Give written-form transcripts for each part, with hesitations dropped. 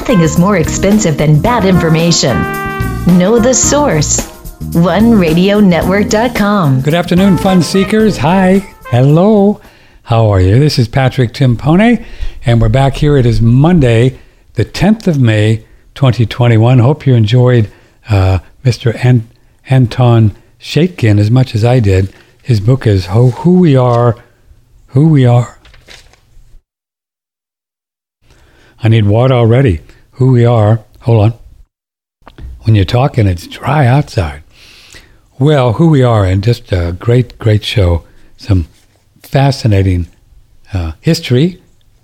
Nothing is more expensive than bad information. Know the source. OneRadioNetwork.com. Good afternoon, fun seekers. Hi. Hello. How are you? This is Patrick Timpone, and we're back here. It is Monday, the 10th of May, 2021. Hope you enjoyed Mr. Anton Shaitkin as much as I did. His book is Who We Are. I need water already. Who We Are. Hold on. When you're talking, it's dry outside. Well, Who We Are, and just a great, great show. Some fascinating history.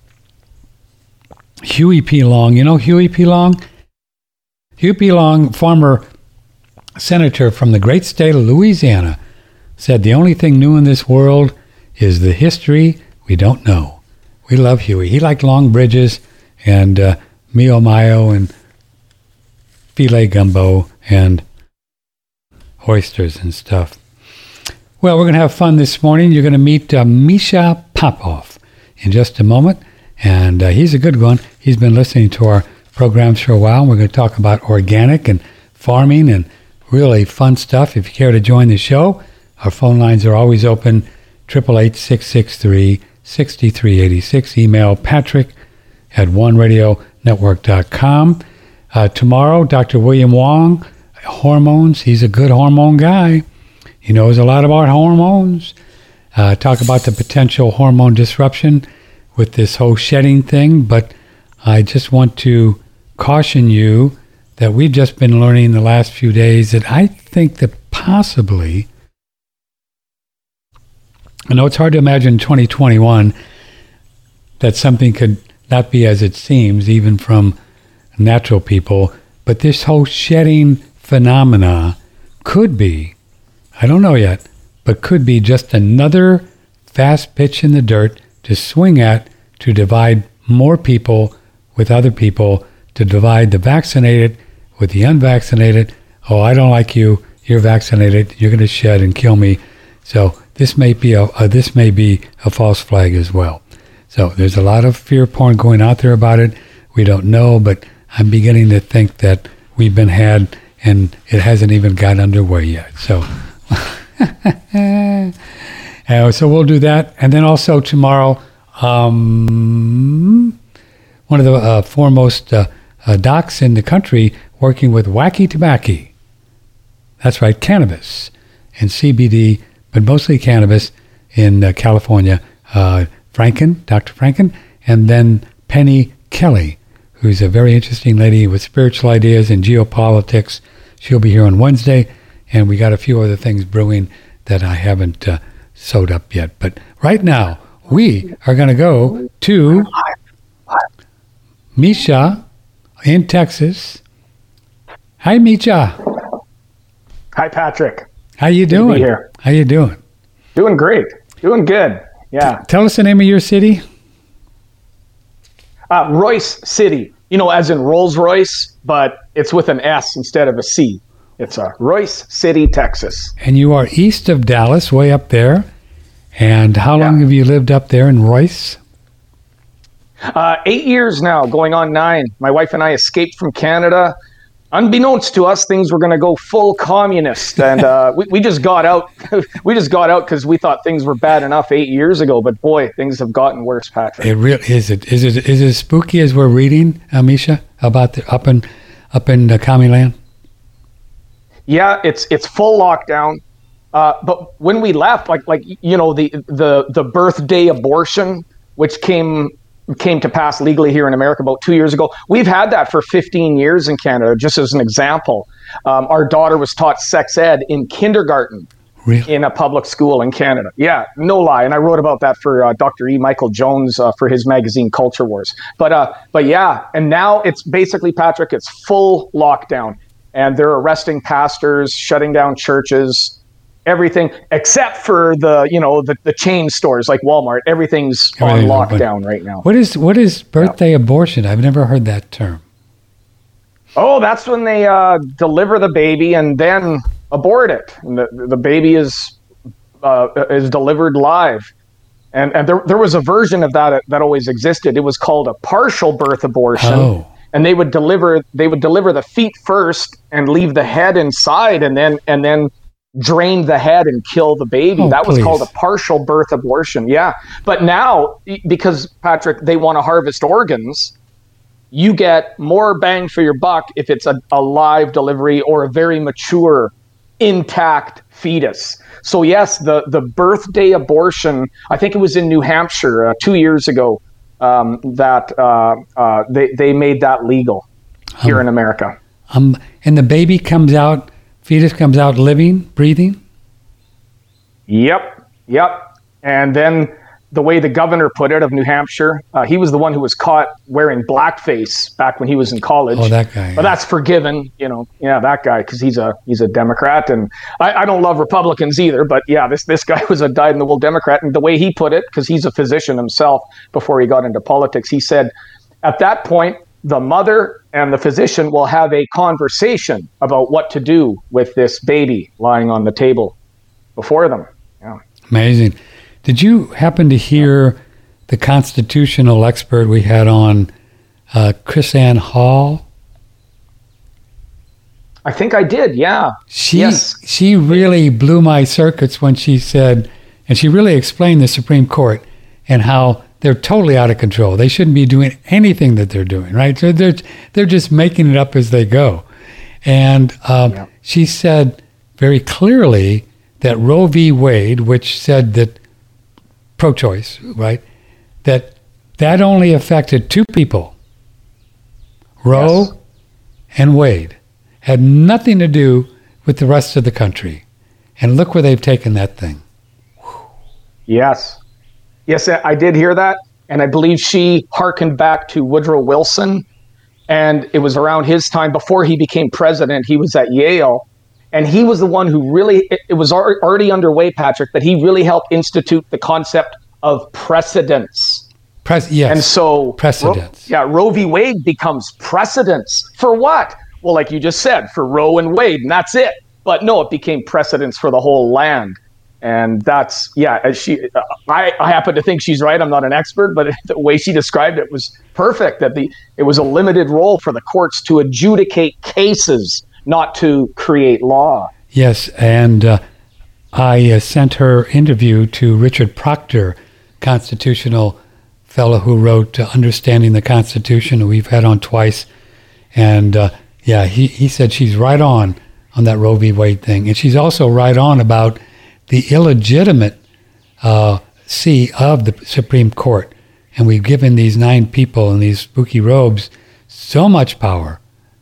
Huey P. Long. You know Huey P. Long? Huey P. Long, former senator from the great state of Louisiana, said the only thing new in this world is the history we don't know. We love Huey. He liked long bridges and Mio Mayo and filet gumbo and oysters and stuff. Well, we're going to have fun this morning. You're going to meet Misha Popov in just a moment, and he's a good one. He's been listening to our programs for a while. We're going to talk about organic and farming and really fun stuff. If you care to join the show, our phone lines are always open, 888-663-6386. Email patrick@oneradionetwork.com. Tomorrow, Dr. William Wong, hormones. He's a good hormone guy. He knows a lot about hormones. Talk about the potential hormone disruption with this whole shedding thing. But I just want to caution you that we've just been learning the last few days that I think that possibly, I know it's hard to imagine 2021 that something could not be as it seems, even from natural people, but this whole shedding phenomena could be, I don't know yet, but could be just another fast pitch in the dirt to swing at, to divide more people with other people, to divide the vaccinated with the unvaccinated. Oh, I don't like you. You're vaccinated. You're going to shed and kill me. So this may be a false flag as well. So there's a lot of fear porn going out there about it. We don't know, but I'm beginning to think that we've been had, and it hasn't even got underway yet. So, so we'll do that. And then also tomorrow, one of the foremost docs in the country working with Wacky Tobacco. That's right, cannabis and CBD, but mostly cannabis in California. Dr. Franken, and then Penny Kelly, who's a very interesting lady with spiritual ideas and geopolitics. She'll be here on Wednesday, and we got a few other things brewing that I haven't sewed up yet. But right now, we are going to go to Misha in Texas. Hi, Misha. Hi, Patrick. How you doing? Good to be here. How you doing? Doing great. Doing good. Yeah. Tell us the name of your city. Royce City. You know, as in Rolls Royce, but it's with an S instead of a C. It's Royce City, Texas. And you are east of Dallas, way up there. And how long have you lived up there in Royce? 8 years now, going on 9. My wife and I escaped from Canada. Unbeknownst to us, things were going to go full communist, and we just got out. We just got out because we thought things were bad enough 8 years ago. But boy, things have gotten worse, Patrick. It really is. Is it as spooky as we're reading, Misha, about the up in commie land? Yeah, it's full lockdown. But when we left, like you know, the birthday abortion, which came to pass legally here in America about 2 years ago. We've had that for 15 years in Canada, just as an example. Our daughter was taught sex ed in kindergarten. Really? In a public school in Canada. Yeah, no lie. And I wrote about that for Dr. E. Michael Jones for his magazine Culture Wars. But yeah, and now it's basically, Patrick, it's full lockdown. And they're arresting pastors, shutting down churches, everything except for the chain stores like Walmart. Everything's on lockdown right now. What is birthday abortion? I've never heard that term. Oh, that's when they deliver the baby and then abort it. And the baby is delivered live. And there was a version of that always existed. It was called a partial birth abortion. Oh. and they would deliver the feet first and leave the head inside, and then drain the head and kill the baby. Oh, that was please. called a partial birth abortion. Yeah. But now, because, Patrick, they want to harvest organs, you get more bang for your buck if it's a live delivery or a very mature, intact fetus. So yes, the birthday abortion, I think it was in New Hampshire 2 years ago, that they made that legal here in America. And the baby fetus comes out living, breathing? Yep. And then the way the governor put it of New Hampshire, he was the one who was caught wearing blackface back when he was in college. Oh, that guy. But that's forgiven, that guy, because he's a Democrat. And I don't love Republicans either, but yeah, this guy was a dyed-in-the-wool Democrat. And the way he put it, because he's a physician himself before he got into politics, he said, at that point, the mother and the physician will have a conversation about what to do with this baby lying on the table before them. Yeah. Amazing. Did you happen to hear the constitutional expert we had on, KrisAnne Hall? I think I did, yeah. She really blew my circuits when she said, and she really explained the Supreme Court and how they're totally out of control. They shouldn't be doing anything that they're doing, right? So they're just making it up as they go. And she said very clearly that Roe v. Wade, which said that pro-choice, right, that only affected two people, Roe and Wade, had nothing to do with the rest of the country. And look where they've taken that thing. Yes, I did hear that, and I believe she hearkened back to Woodrow Wilson, and it was around his time, before he became president, he was at Yale, and he was the one who really, it was already underway, Patrick, but he really helped institute the concept of precedence. Yes, and so precedence. Roe v. Wade becomes precedence for what? Well, like you just said, for Roe and Wade, and that's it. But no, it became precedence for the whole land. And that's, I happen to think she's right. I'm not an expert, but the way she described it was perfect, that it was a limited role for the courts to adjudicate cases, not to create law. Yes, and I sent her interview to Richard Proctor, constitutional fellow who wrote Understanding the Constitution, who we've had on twice. And he said she's right on that Roe v. Wade thing. And she's also right on about the illegitimate see of the Supreme Court. And we've given these 9 people in these spooky robes so much power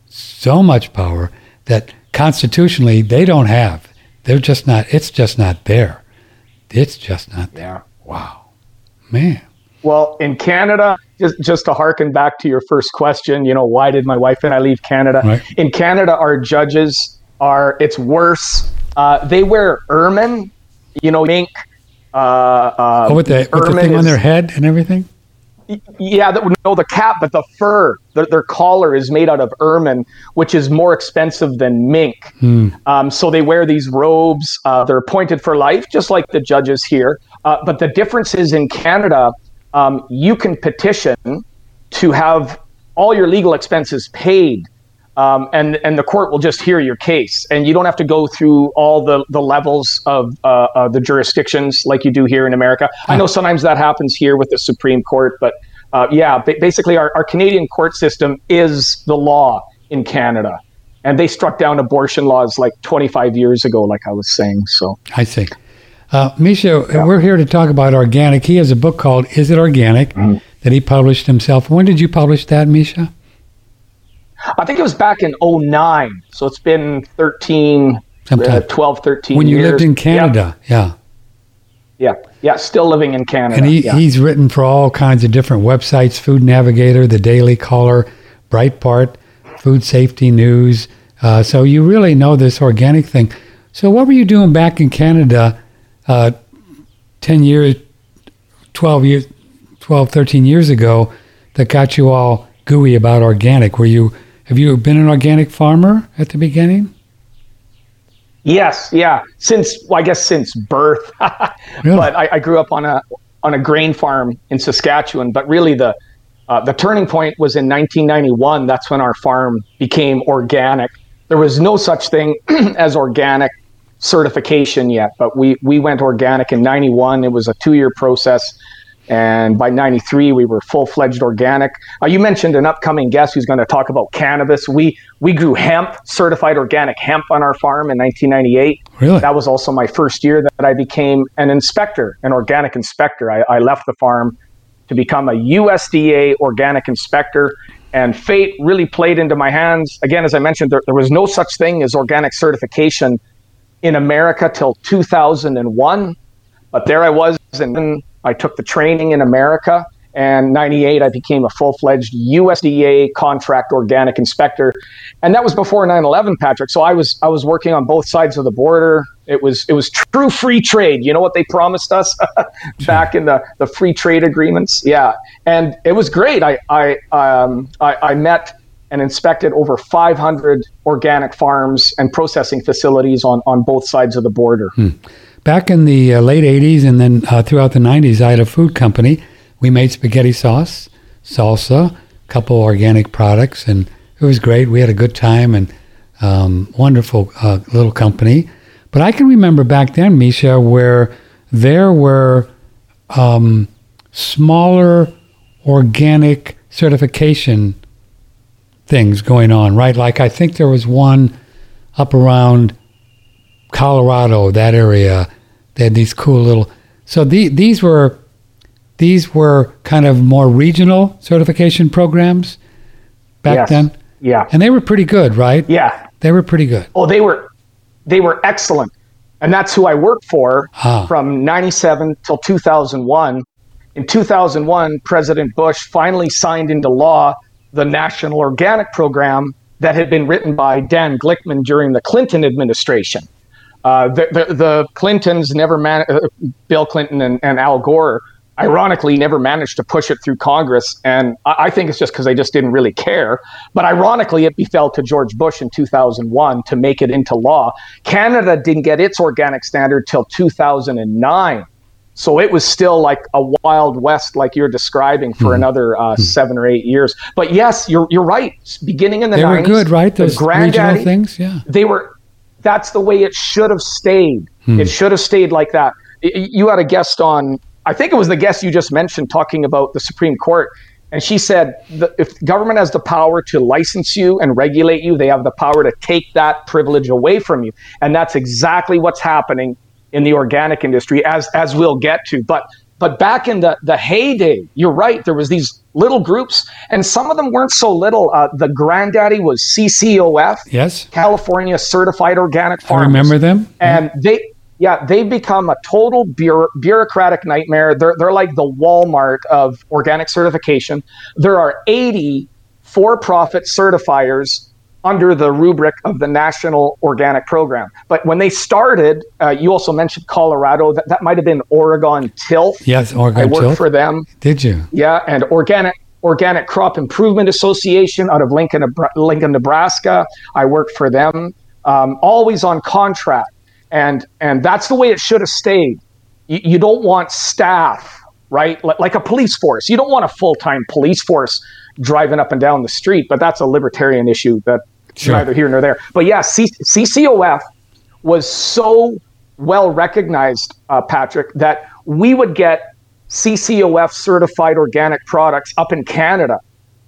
that constitutionally they don't have. They're just not, it's just not there. It's just not there. Yeah. Wow. Man. Well, in Canada, just to harken back to your first question, why did my wife and I leave Canada? Right. In Canada, our judges it's worse. They wear ermine, mink. With the thing on their head and everything? Yeah, the cap, but the fur, their collar is made out of ermine, which is more expensive than mink. So they wear these robes. They're appointed for life, just like the judges here. But the difference is in Canada, you can petition to have all your legal expenses paid. And the court will just hear your case, and you don't have to go through all the levels of the jurisdictions like you do here in America. I know sometimes that happens here with the Supreme Court, but basically our Canadian court system is the law in Canada, and they struck down abortion laws like 25 years ago, like I was saying. So I see. Misha, we're here to talk about organic. He has a book called Is It Organic that he published himself. When did you publish that, Misha? I think it was back in 2009. So it's been 13 years. When you lived in Canada, Yeah, still living in Canada. And he's written for all kinds of different websites, Food Navigator, The Daily Caller, Breitbart, Food Safety News. So you really know this organic thing. So what were you doing back in Canada 10 years, 12, 13 years ago that got you all gooey about organic? Have you been an organic farmer at the beginning? Yes, yeah. Since birth. Really? But I grew up on a grain farm in Saskatchewan. But really, the The turning point was in 1991. That's when our farm became organic. There was no such thing as organic certification yet, but we went organic in 91. It was a 2-year process. And by 93, we were full-fledged organic. You mentioned an upcoming guest who's going to talk about cannabis. We grew hemp, certified organic hemp on our farm in 1998. Really? That was also my first year that I became an inspector, an organic inspector. I left the farm to become a USDA organic inspector. And fate really played into my hands. Again, as I mentioned, there was no such thing as organic certification in America till 2001. But there I was, and I took the training in America, and 98, I became a full-fledged USDA contract organic inspector. And that was before 9/11, Patrick. So I was working on both sides of the border. It was true free trade. You know what they promised us back in the free trade agreements? Yeah. And it was great. I met and inspected over 500 organic farms and processing facilities on both sides of the border. Back in the late 80s and then throughout the 90s, I had a food company. We made spaghetti sauce, salsa, a couple organic products, and it was great. We had a good time and wonderful little company. But I can remember back then, Misha, where there were smaller organic certification things going on, right? Like I think there was one up around Colorado, that area. They had these cool little. So these were kind of more regional certification programs back then. Yeah, and they were pretty good, right? Yeah, they were pretty good. Oh, they were excellent, and that's who I worked for from 97 till 2001. In 2001, President Bush finally signed into law the National Organic Program that had been written by Dan Glickman during the Clinton administration. The Clintons never Bill Clinton and Al Gore, ironically, never managed to push it through Congress. And I think it's just because they just didn't really care. But ironically, it befell to George Bush in 2001 to make it into law. Canada didn't get its organic standard till 2009. So it was still like a Wild West, like you're describing, for another 7 or 8 years. But yes, you're right. Beginning in the 90s. They were good, right? Those regional things, yeah. That's the way it should have stayed. It should have stayed like that. You had a guest on, I think it was the guest you just mentioned, talking about the Supreme Court. And she said, if government has the power to license you and regulate you, they have the power to take that privilege away from you. And that's exactly what's happening in the organic industry, as we'll get to. But back in the heyday, you're right, there was these little groups, and some of them weren't so little. The granddaddy was CCOF, yes, California Certified Organic Farmers. I remember them. And they've become a total bureaucratic nightmare. They're like the Walmart of organic certification. There are 80 for-profit certifiers under the rubric of the National Organic Program. But when they started, you also mentioned Colorado. That might have been Oregon Tilth. Yes, Oregon Tilth. I worked Tilth. for them. Did you? Yeah, and Organic Crop Improvement Association out of Lincoln, Nebraska. I worked for them, always on contract. And that's the way it should have stayed. You don't want staff, right? Like a police force. You don't want a full-time police force driving up and down the street, but that's a libertarian issue that neither here nor there. But yeah, CCOF was so well recognized, Patrick, that we would get CCOF certified organic products up in Canada.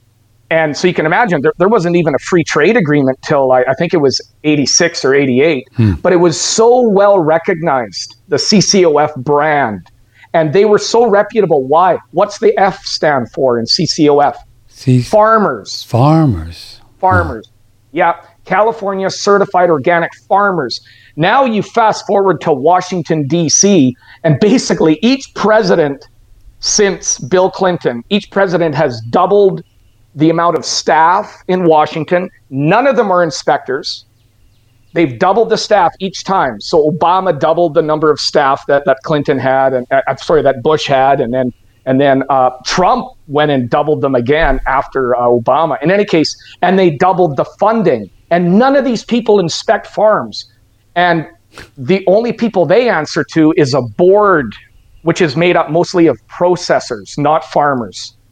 And so you can imagine there wasn't even a free trade agreement till I think it was 86 or 88, but it was so well recognized, the CCOF brand. And they were so reputable. Why? What's the F stand for in CCOF? Farmers. Farmers. Yeah, California Certified Organic Farmers. Now you fast forward to Washington, D.C., and basically each president since Bill Clinton, each president has doubled the amount of staff in Washington. None of them are inspectors. They've doubled the staff each time. So Obama doubled the number of staff that Clinton had, and that Bush had, and then Trump went and doubled them again after Obama. In any case, and they doubled the funding. And none of these people inspect farms. And the only people they answer to is a board, which is made up mostly of processors, not farmers.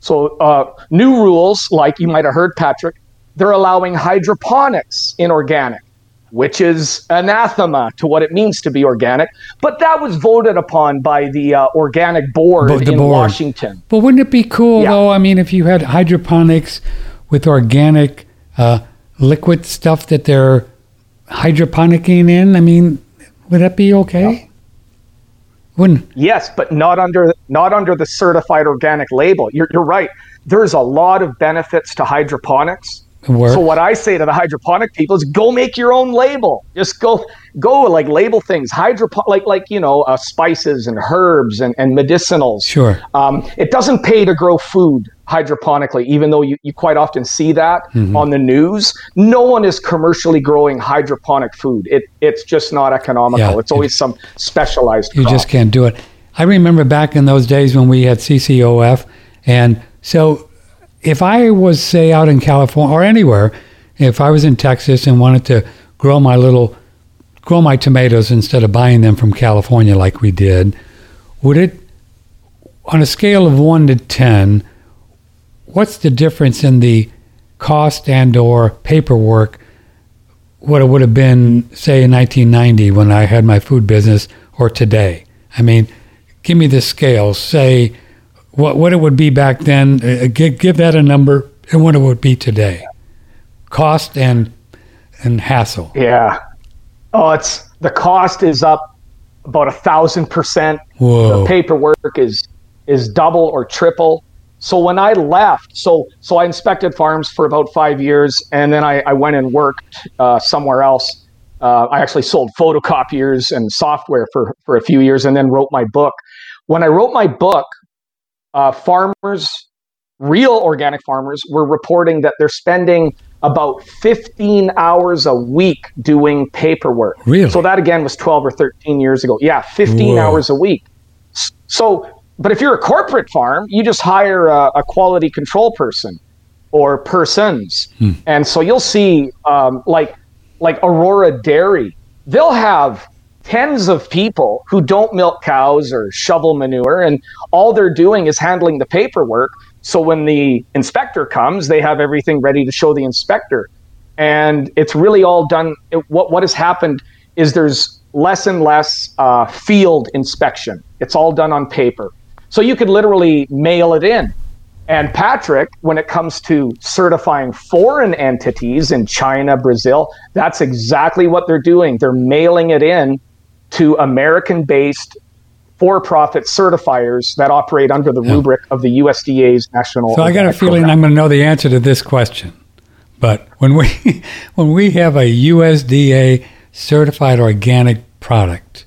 So new rules, like you might have heard, Patrick, they're allowing hydroponics in organic, which is anathema to what it means to be organic. But that was voted upon by the organic board in Washington. But wouldn't it be cool, though? I mean, if you had hydroponics with organic liquid stuff that they're hydroponicking in, I mean, would that be okay? Wouldn't? Yes, but not under the certified organic label. You're right. There's a lot of benefits to hydroponics. So what I say to the hydroponic people is go make your own label. Just go like label things. Like spices and herbs and medicinals. Sure. It doesn't pay to grow food hydroponically, even though you quite often see that on the news. No one is commercially growing hydroponic food. It's just not economical. Yeah, it's always some specialized crop. You just can't do it. I remember back in those days when we had CCOF, and so if I was, say, out in California or anywhere, if I was in Texas and wanted to grow my tomatoes instead of buying them from California like we did, would it, on a scale of 1 to 10, what's the difference in the cost and or paperwork, what it would have been, say, in 1990 when I had my food business, or today? I mean, give me the scale. Say what it would be back then, give that a number, and what it would be today. Cost and hassle. Yeah. Oh, the cost is up about 1,000%. Whoa. The paperwork is double or triple. So when I left, so I inspected farms for about 5 years, and then I went and worked somewhere else. I actually sold photocopiers and software for a few years, and then wrote my book. When I wrote my book, real organic farmers were reporting that they're spending about 15 hours a week doing paperwork. Really? So that again was 12 or 13 years ago. Yeah, 15 hours a week. So, but if you're a corporate farm, you just hire a quality control person or persons. And so you'll see like Aurora Dairy, they'll have tens of people who don't milk cows or shovel manure, and all they're doing is handling the paperwork. So when the inspector comes, they have everything ready to show the inspector. And it's really all done. What has happened is there's less and less field inspection. It's all done on paper. So you could literally mail it in. And Patrick, when it comes to certifying foreign entities in China, Brazil, that's exactly what they're doing. They're mailing it in to American-based for-profit certifiers that operate under the rubric of the USDA's national. So I got a feeling program. I'm going to know the answer to this question. But when we have a USDA certified organic product,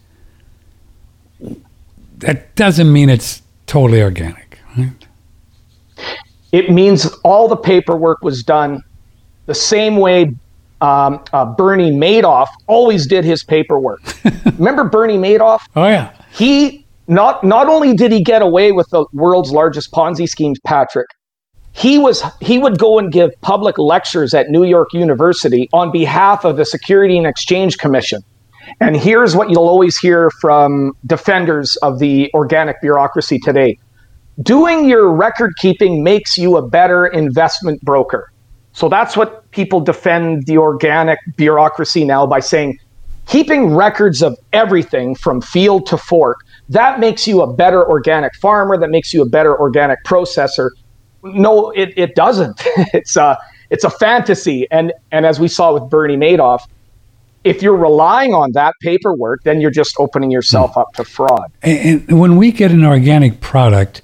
that doesn't mean it's totally organic, right? It means all the paperwork was done the same way Bernie Madoff always did his paperwork. Remember Bernie Madoff? Oh, yeah. He not only did he get away with the world's largest Ponzi schemes, Patrick, he would go and give public lectures at New York University on behalf of the Security and Exchange Commission. And here's what you'll always hear from defenders of the organic bureaucracy today. Doing your record keeping makes you a better investment broker. So that's what people defend the organic bureaucracy now by saying, keeping records of everything from field to fork, that makes you a better organic farmer, that makes you a better organic processor. No, it doesn't. It's a fantasy. And as we saw with Bernie Madoff, if you're relying on that paperwork, then you're just opening yourself up to fraud. And when we get an organic product,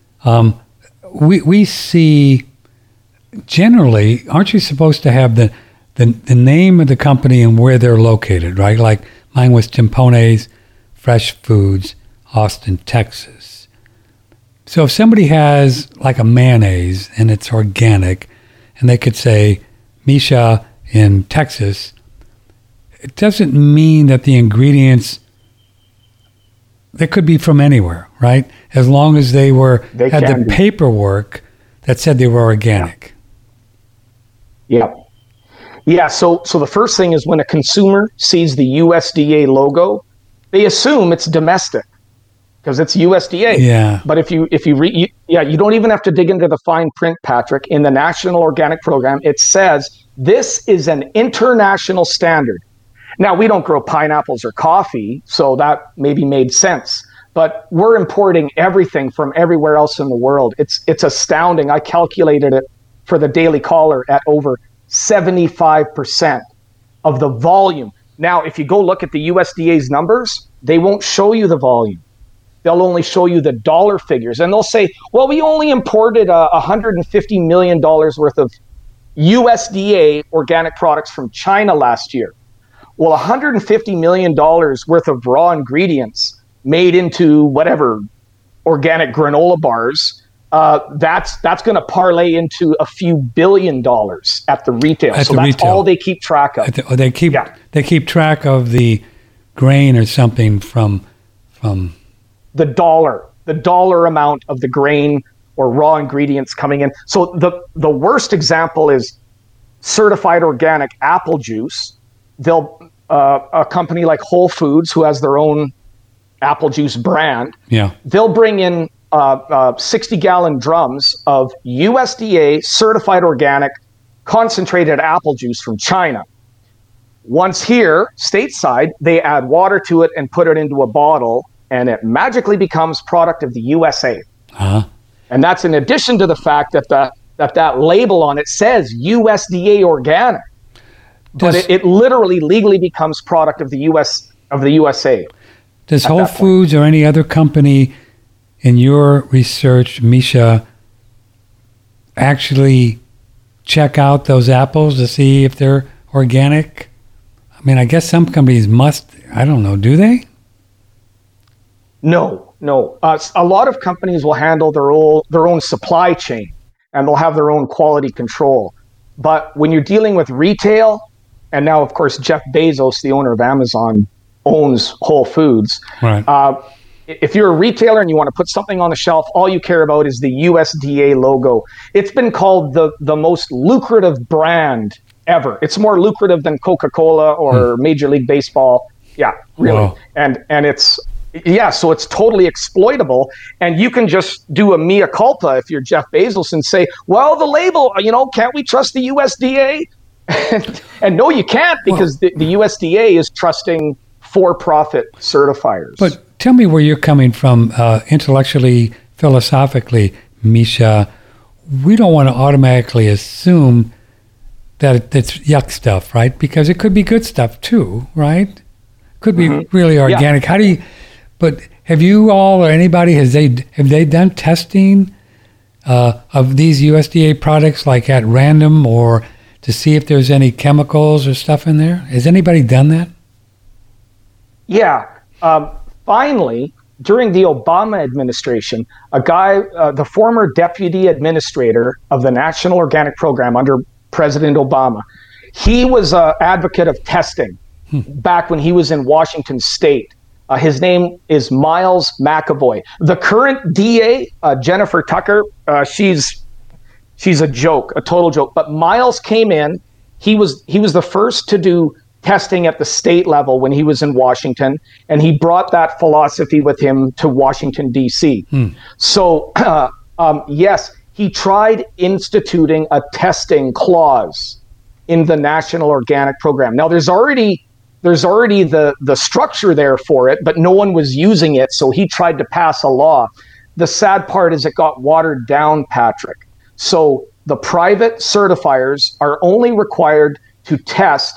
we see generally, aren't you supposed to have the name of the company and where they're located, right? Like mine was Timpones Fresh Foods, Austin, Texas. So if somebody has like a mayonnaise and it's organic and they could say Misha in Texas, it doesn't mean that the ingredients, they could be from anywhere, right? As long as they had the paperwork that said they were organic. Yeah. So the first thing is when a consumer sees the USDA logo, they assume it's domestic. because it's USDA. Yeah. But if you you don't even have to dig into the fine print, Patrick. In the National Organic Program, it says this is an international standard. Now, we don't grow pineapples or coffee, so that maybe made sense. But we're importing everything from everywhere else in the world. It's astounding. I calculated it for the Daily Caller at over 75% of the volume. Now, if you go look at the USDA's numbers, they won't show you the volume. They'll only show you the dollar figures. And they'll say, well, we only imported $150 million worth of USDA organic products from China last year. Well, $150 million worth of raw ingredients made into whatever organic granola bars, that's going to parlay into a few $1 billion at the retail. So that's all they keep track of. They keep track of the grain or something from the dollar amount of the grain or raw ingredients coming in. So the worst example is certified organic apple juice. They'll a company like Whole Foods, who has their own apple juice brand, they'll bring in 60-gallon drums of USDA certified organic concentrated apple juice from China. Once here, stateside, they add water to it and put it into a bottle, and it magically becomes product of the USA. Uh-huh. And that's in addition to the fact that that label on it says USDA organic. But it literally legally becomes product of the USA. Does Whole Foods or any other company in your research, Misha, actually check out those apples to see if they're organic? I mean, I guess some companies must. I don't know. Do they? No. A lot of companies will handle their own supply chain, and they'll have their own quality control. But when you're dealing with retail, and now, of course, Jeff Bezos, the owner of Amazon, owns Whole Foods. Right. If you're a retailer and you want to put something on the shelf, all you care about is the USDA logo. It's been called the most lucrative brand ever. It's more lucrative than Coca-Cola or Major League Baseball. Yeah, really. Wow. And it's, so it's totally exploitable. And you can just do a mea culpa if you're Jeff Bezos and say, well, the label, can't we trust the USDA? And no, you can't, because the USDA is trusting for-profit certifiers. But tell me where you're coming from intellectually, philosophically, Misha. We don't want to automatically assume that it's yuck stuff, right? Because it could be good stuff too, right? Could be really organic. Yeah. But have you all or anybody, have they done testing of these USDA products, like at random, or to see if there's any chemicals or stuff in there? Has anybody done that? Yeah. Finally, during the Obama administration, a guy, the former deputy administrator of the National Organic Program under President Obama, he was an advocate of testing back when he was in Washington State. His name is Miles McAvoy. The current DA, Jennifer Tucker, she's a joke, a total joke. But Miles came in. He was the first to do testing at the state level when he was in Washington, and he brought that philosophy with him to Washington, D.C. So, yes, he tried instituting a testing clause in the National Organic Program. Now, there's already the structure there for it, but no one was using it, so he tried to pass a law. The sad part is it got watered down, Patrick. So the private certifiers are only required to test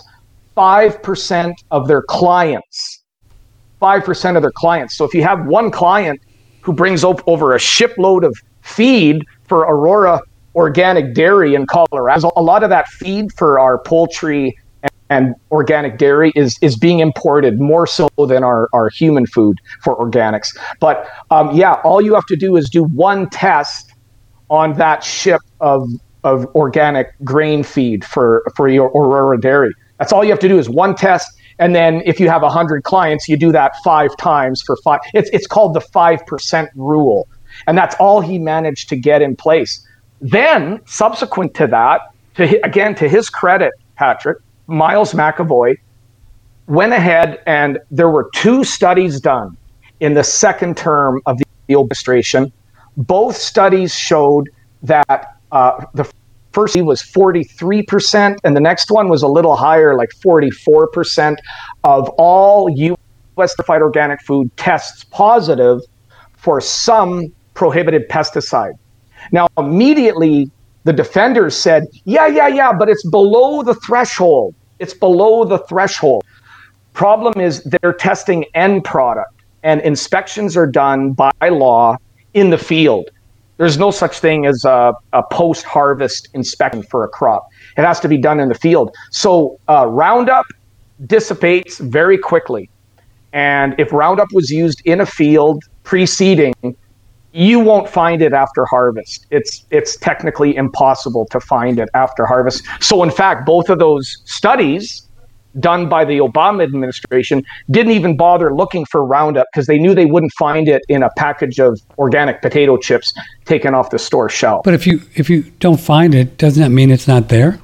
5% of their clients. 5% of their clients. So if you have one client who brings over a shipload of feed for Aurora Organic Dairy in Colorado, a lot of that feed for our poultry and organic dairy is being imported more so than our human food for organics. But all you have to do is do one test on that ship of organic grain feed for your Aurora Dairy. That's all you have to do is one test. And then if you have 100 clients, you do that 5 times for 5. It's called the 5% rule. And that's all he managed to get in place. Then subsequent to that, to his credit, Patrick, Miles McAvoy went ahead and there were 2 studies done in the second term of the administration. Both studies showed that the first was 43%, and the next one was a little higher, like 44% of all U.S. certified organic food tests positive for some prohibited pesticide. Now, immediately, the defenders said, yeah, but it's below the threshold. It's below the threshold. Problem is they're testing end product, and inspections are done by law in the field. There's no such thing as a post-harvest inspection for a crop. It has to be done in the field. So Roundup dissipates very quickly. And if Roundup was used in a field preceding, you won't find it after harvest. It's technically impossible to find it after harvest. So in fact, both of those studies done by the Obama administration didn't even bother looking for Roundup because they knew they wouldn't find it in a package of organic potato chips taken off the store shelf. But if you don't find it, doesn't that mean it's not there?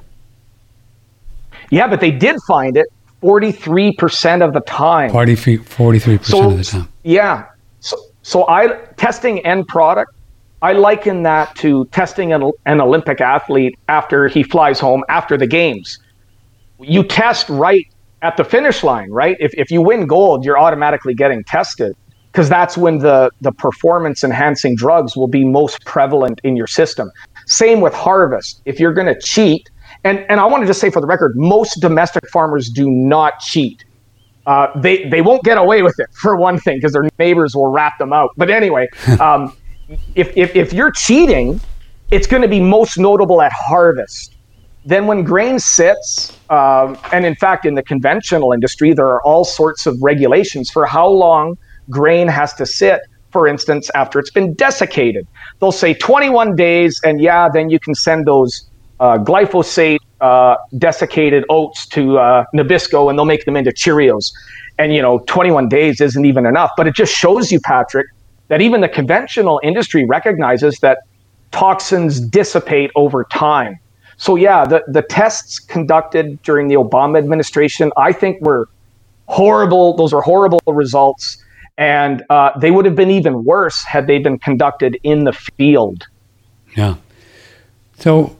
Yeah, but they did find it 43% of the time. 43% of the time. Yeah. So testing end product, I liken that to testing an Olympic athlete after he flies home after the games. You test right at the finish line, right? If you win gold, you're automatically getting tested because that's when the performance enhancing drugs will be most prevalent in your system. Same with harvest. If you're going to cheat, and I want to just say for the record, most domestic farmers do not cheat. They won't get away with it, for one thing, because their neighbors will rat them out. But anyway, if you're cheating, it's going to be most notable at harvest. Then when grain sits, and in fact, in the conventional industry, there are all sorts of regulations for how long grain has to sit, for instance, after it's been desiccated. They'll say 21 days, and then you can send those glyphosate desiccated oats to Nabisco, and they'll make them into Cheerios. And 21 days isn't even enough. But it just shows you, Patrick, that even the conventional industry recognizes that toxins dissipate over time. So the tests conducted during the Obama administration, I think were horrible. Those are horrible results. And they would have been even worse had they been conducted in the field. Yeah. So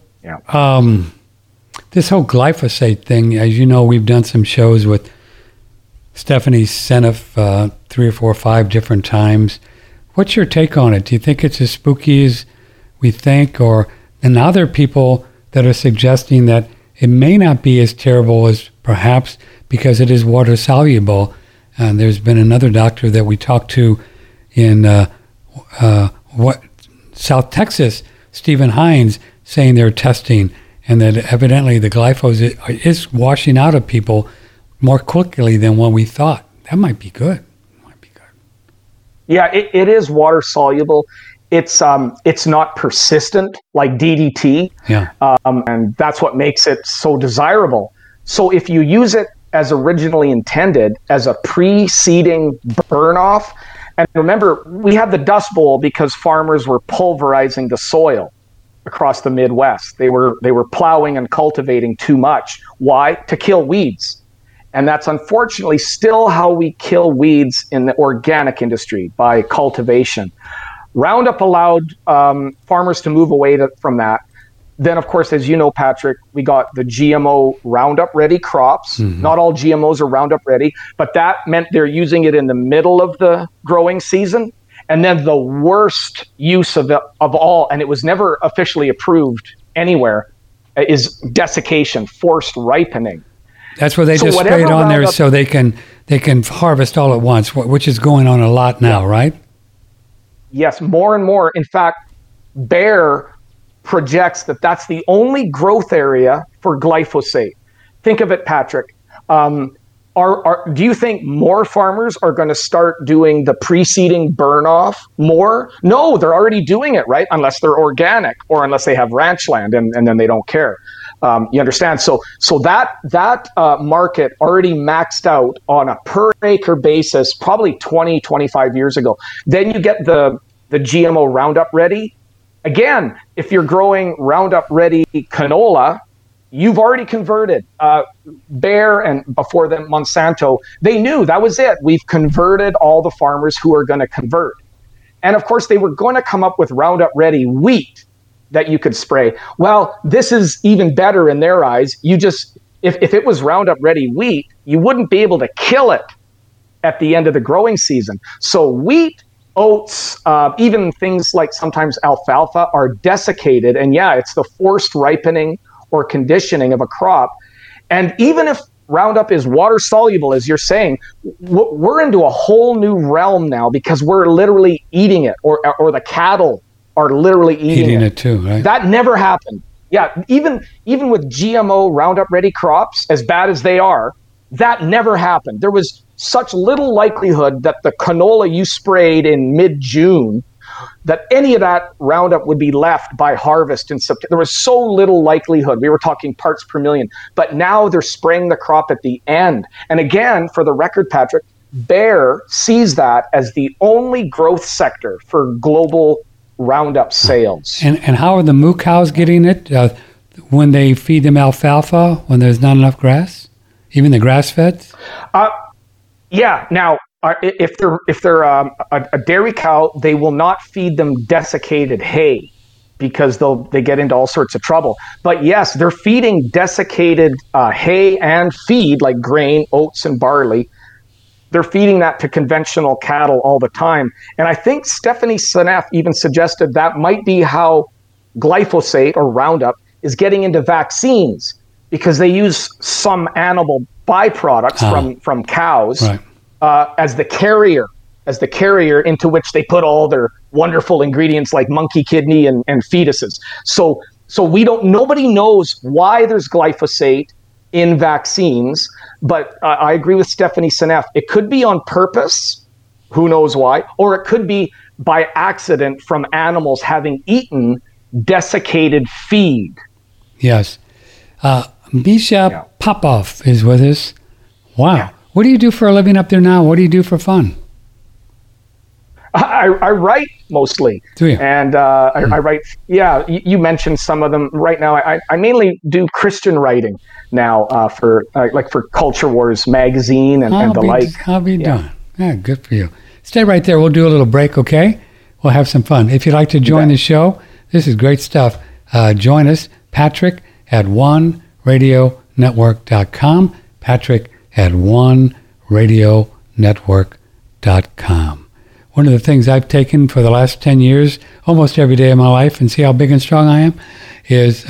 this whole glyphosate thing, as you know, we've done some shows with Stephanie Seneff 3 or 4 or 5 different times. What's your take on it? Do you think it's as spooky as we think? And now there are people that are suggesting that it may not be as terrible as perhaps because it is water soluble. And there's been another doctor that we talked to in South Texas, Stephen Hines, saying they're testing and that evidently the glyphosate is washing out of people more quickly than what we thought. That might be good. Yeah, it is water soluble. It's not persistent like DDT. Yeah. And that's what makes it so desirable. So if you use it as originally intended as a preceding burn off, and remember, we had the Dust Bowl because farmers were pulverizing the soil across the Midwest. They were plowing and cultivating too much. Why? To kill weeds. And that's unfortunately still how we kill weeds in the organic industry, by cultivation. Roundup allowed farmers to move away from that. Then, of course, as you know, Patrick, we got the GMO Roundup Ready crops. Mm-hmm. Not all GMOs are Roundup Ready, but that meant they're using it in the middle of the growing season. And then the worst use of all, and it was never officially approved anywhere, is desiccation, forced ripening. That's where they just spray it on there so they can harvest all at once, which is going on a lot now, right? Yes, more and more. In fact, Bayer projects that that's the only growth area for glyphosate. Think of it, Patrick. Do you think more farmers are going to start doing the preceding burn off more? No, they're already doing it, right? Unless they're organic or unless they have ranch land and then they don't care. You understand? So that market already maxed out on a per acre basis probably 20, 25 years ago. Then you get the GMO Roundup Ready. Again, if you're growing Roundup Ready canola, you've already converted. Bayer and before them Monsanto, they knew that was it. We've converted all the farmers who are going to convert. And of course, they were going to come up with Roundup Ready wheat that you could spray. Well, this is even better in their eyes. You just, if it was Roundup Ready wheat, you wouldn't be able to kill it at the end of the growing season. So wheat, oats, even things like sometimes alfalfa are desiccated. And yeah, it's the forced ripening or conditioning of a crop. And even if Roundup is water soluble, as you're saying, we're into a whole new realm now because we're literally eating it, or the cattle are literally eating it too, right? That never happened. Yeah, even with GMO Roundup Ready crops, as bad as they are, that never happened. There was such little likelihood that the canola you sprayed in mid-June, that any of that Roundup would be left by harvest in September. There was so little likelihood. We were talking parts per million. But now they're spraying the crop at the end. And again, for the record, Patrick, Bayer sees that as the only growth sector for global Roundup sales. And how are the moo cows getting it? When they feed them alfalfa, when there's not enough grass? Even the grass-fed? Yeah. Now, if they're a dairy cow, they will not feed them desiccated hay because they get into all sorts of trouble. But yes, they're feeding desiccated hay and feed like grain, oats, and barley. They're feeding that to conventional cattle all the time. And I think Stephanie Seneff even suggested that might be how glyphosate or Roundup is getting into vaccines, because they use some animal byproducts from cows. Right. As the carrier into which they put all their wonderful ingredients like monkey kidney and fetuses. So nobody knows why there's glyphosate in vaccines, but I agree with Stephanie Seneff. It could be on purpose, who knows why, or it could be by accident from animals having eaten desiccated feed. Yes. Misha Popov is with us. Wow. Yeah. What do you do for a living up there now? What do you do for fun? I write mostly. Do you? And I write, you mentioned some of them. Right now, I mainly do Christian writing now for Culture Wars magazine and the like. I'll be done. Yeah, good for you. Stay right there. We'll do a little break, okay? We'll have some fun. If you'd like to join the show, this is great stuff. Join us, Patrick at OneRadioNetwork.com. Patrick at OneRadioNetwork.com. One of the things I've taken for the last 10 years, almost every day of my life, and see how big and strong I am, is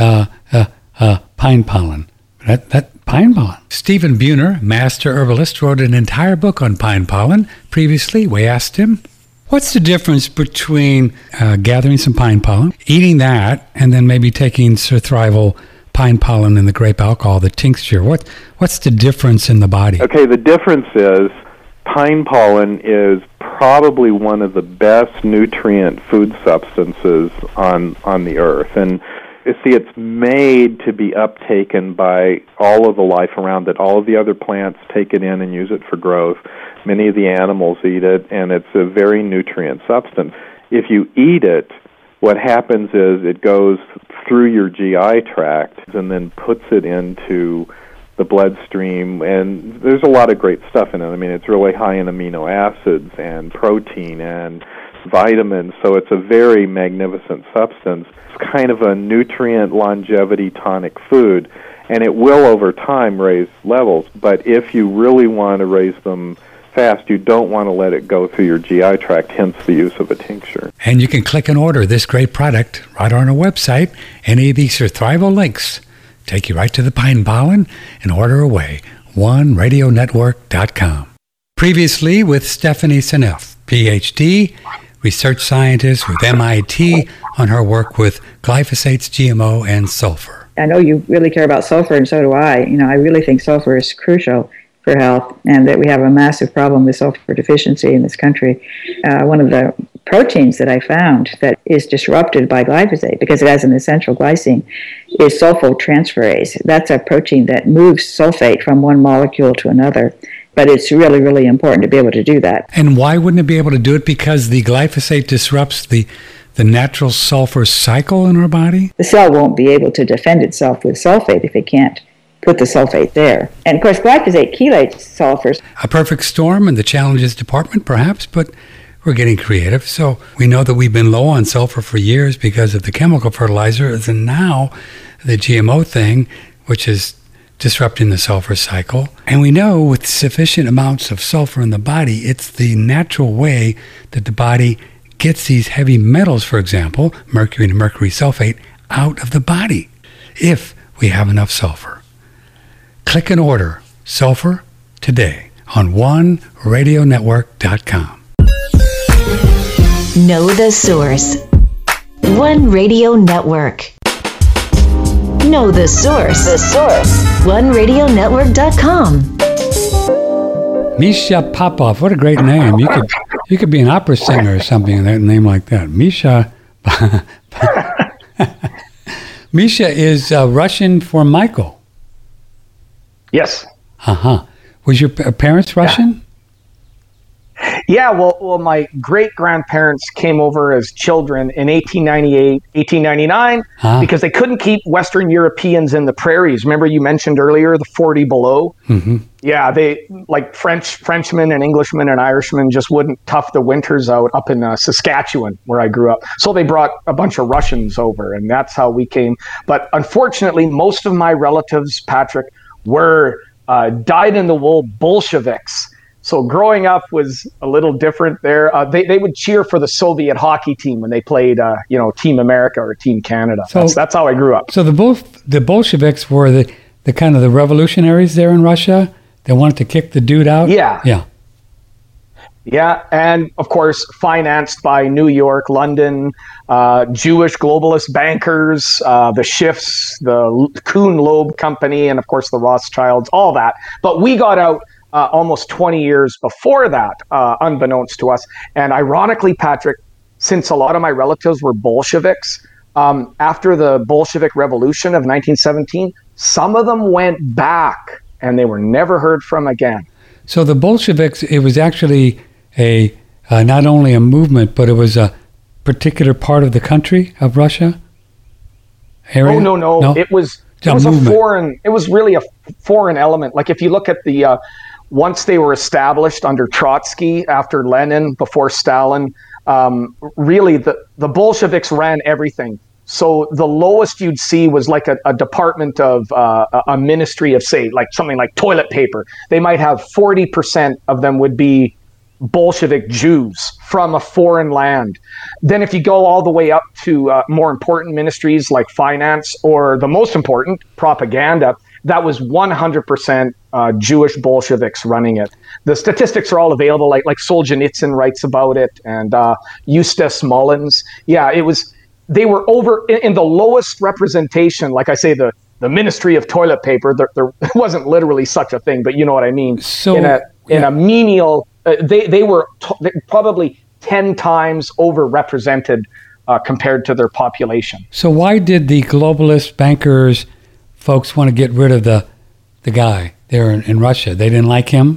pine pollen. That pine pollen. Stephen Buhner, master herbalist, wrote an entire book on pine pollen. Previously, we asked him, what's the difference between gathering some pine pollen, eating that, and then maybe taking survival pine pollen and the grape alcohol, the tincture? What's the difference in the body? Okay, the difference is pine pollen is probably one of the best nutrient food substances on the earth. And you see, it's made to be uptaken by all of the life around it. All of the other plants take it in and use it for growth. Many of the animals eat it, and it's a very nutrient substance. If you eat it, what happens is it goes through your GI tract and then puts it into the bloodstream, and there's a lot of great stuff in it. I mean, it's really high in amino acids and protein and vitamins, so it's a very magnificent substance. It's kind of a nutrient longevity tonic food, and it will over time raise levels, but if you really want to raise them fast, you don't want to let it go through your GI tract, hence the use of a tincture. And you can click and order this great product right on our website. Any of these Surthrival links take you right to the pine pollen and order away. OneRadioNetwork.com. Previously with Stephanie Seneff, PhD, research scientist with MIT on her work with glyphosates, GMO, and sulfur. I know you really care about sulfur, and so do I. I really think sulfur is crucial for health, and that we have a massive problem with sulfur deficiency in this country. One of the proteins that I found that is disrupted by glyphosate, because it has an essential glycine, is sulfotransferase. That's a protein that moves sulfate from one molecule to another. But it's really, really important to be able to do that. And why wouldn't it be able to do it? Because the glyphosate disrupts the the natural sulfur cycle in our body? The cell won't be able to defend itself with sulfate if it can't put the sulfate there. And of course, glyphosate chelates sulfurs. A perfect storm in the challenges department, perhaps, but we're getting creative. So we know that we've been low on sulfur for years because of the chemical fertilizers, and now the GMO thing, which is disrupting the sulfur cycle. And we know with sufficient amounts of sulfur in the body, it's the natural way that the body gets these heavy metals, for example, mercury and mercury sulfate, out of the body, if we have enough sulfur. Click and order sulfur today on OneRadioNetwork.com. Know the source. One Radio Network. Know the source. The source. OneRadioNetwork.com. Misha Popov, what a great name. You could be an opera singer or something in that name like that. Misha. Misha is Russian for Michael. Yes. Uh-huh. Was your parents Russian? Yeah, well, my great-grandparents came over as children in 1898, 1899, because they couldn't keep Western Europeans in the prairies. Remember you mentioned earlier the 40 below? Mm-hmm. Yeah, they, like Frenchmen and Englishmen and Irishmen, just wouldn't tough the winters out up in Saskatchewan, where I grew up. So they brought a bunch of Russians over, and that's how we came. But unfortunately, most of my relatives, Patrick, were dyed-in-the-wool Bolsheviks. So growing up was a little different there. They would cheer for the Soviet hockey team when they played, Team America or Team Canada. So, that's how I grew up. So the Bolsheviks were the kind of the revolutionaries there in Russia. They wanted to kick the dude out. Yeah. Yeah. Yeah, and of course financed by New York, London, Jewish globalist bankers, the Schiffs, the Kuhn Loeb Company, and of course the Rothschilds, all that. But we got out almost 20 years before that, unbeknownst to us. And ironically, Patrick, since a lot of my relatives were Bolsheviks, after the Bolshevik Revolution of 1917, some of them went back and they were never heard from again. So the Bolsheviks, it was actually not only a movement, but it was a particular part of the country of Russia? Area? Oh, no. It was a foreign, it was really a foreign element. Like if you look at the, once they were established under Trotsky, after Lenin, before Stalin, really the Bolsheviks ran everything. So the lowest you'd see was like a department of a ministry of, say, like something like toilet paper. They might have 40% of them would be Bolshevik Jews from a foreign land. Then if you go all the way up to more important ministries like finance, or the most important, propaganda, that was 100% Jewish Bolsheviks running it. The statistics are all available, like Solzhenitsyn writes about it, and Eustace Mullins. Yeah, they were over in the lowest representation, like I say, the ministry of toilet paper. There wasn't literally such a thing, but you know what I mean. So in a menial, they were probably 10 times overrepresented compared to their population. So why did the globalist bankers folks want to get rid of the guy there in Russia? They didn't like him?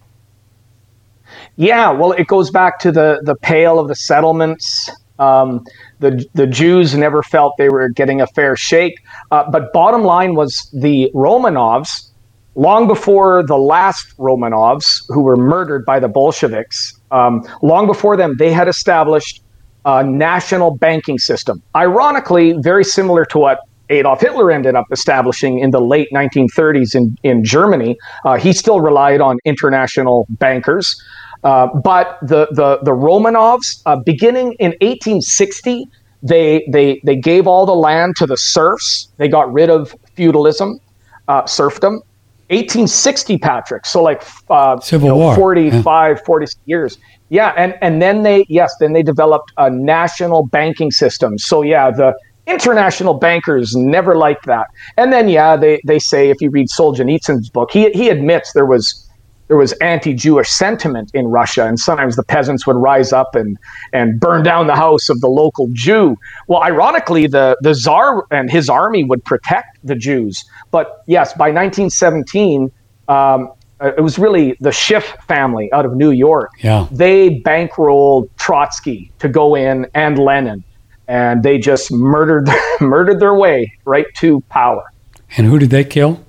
Yeah, well, it goes back to the Pale of the settlements. The Jews never felt they were getting a fair shake. But bottom line was the Romanovs, long before the last Romanovs, who were murdered by the Bolsheviks, long before them, they had established a national banking system. Ironically, very similar to what Adolf Hitler ended up establishing in the late 1930s in Germany. He still relied on international bankers. But the Romanovs, beginning in 1860, they gave all the land to the serfs. They got rid of feudalism, serfdom. 1860, Patrick. So like Civil War. 45, 40 years. Yeah, and then they developed a national banking system. So yeah, the international bankers never liked that. And then they say, if you read Solzhenitsyn's book, he admits there was anti-Jewish sentiment in Russia, and sometimes the peasants would rise up and burn down the house of the local Jew. Well, ironically, the Tsar and his army would protect the Jews. But yes, by 1917, it was really the Schiff family out of New York. Yeah. They bankrolled Trotsky to go in, and Lenin. and they just murdered their way right to power. And who did they kill?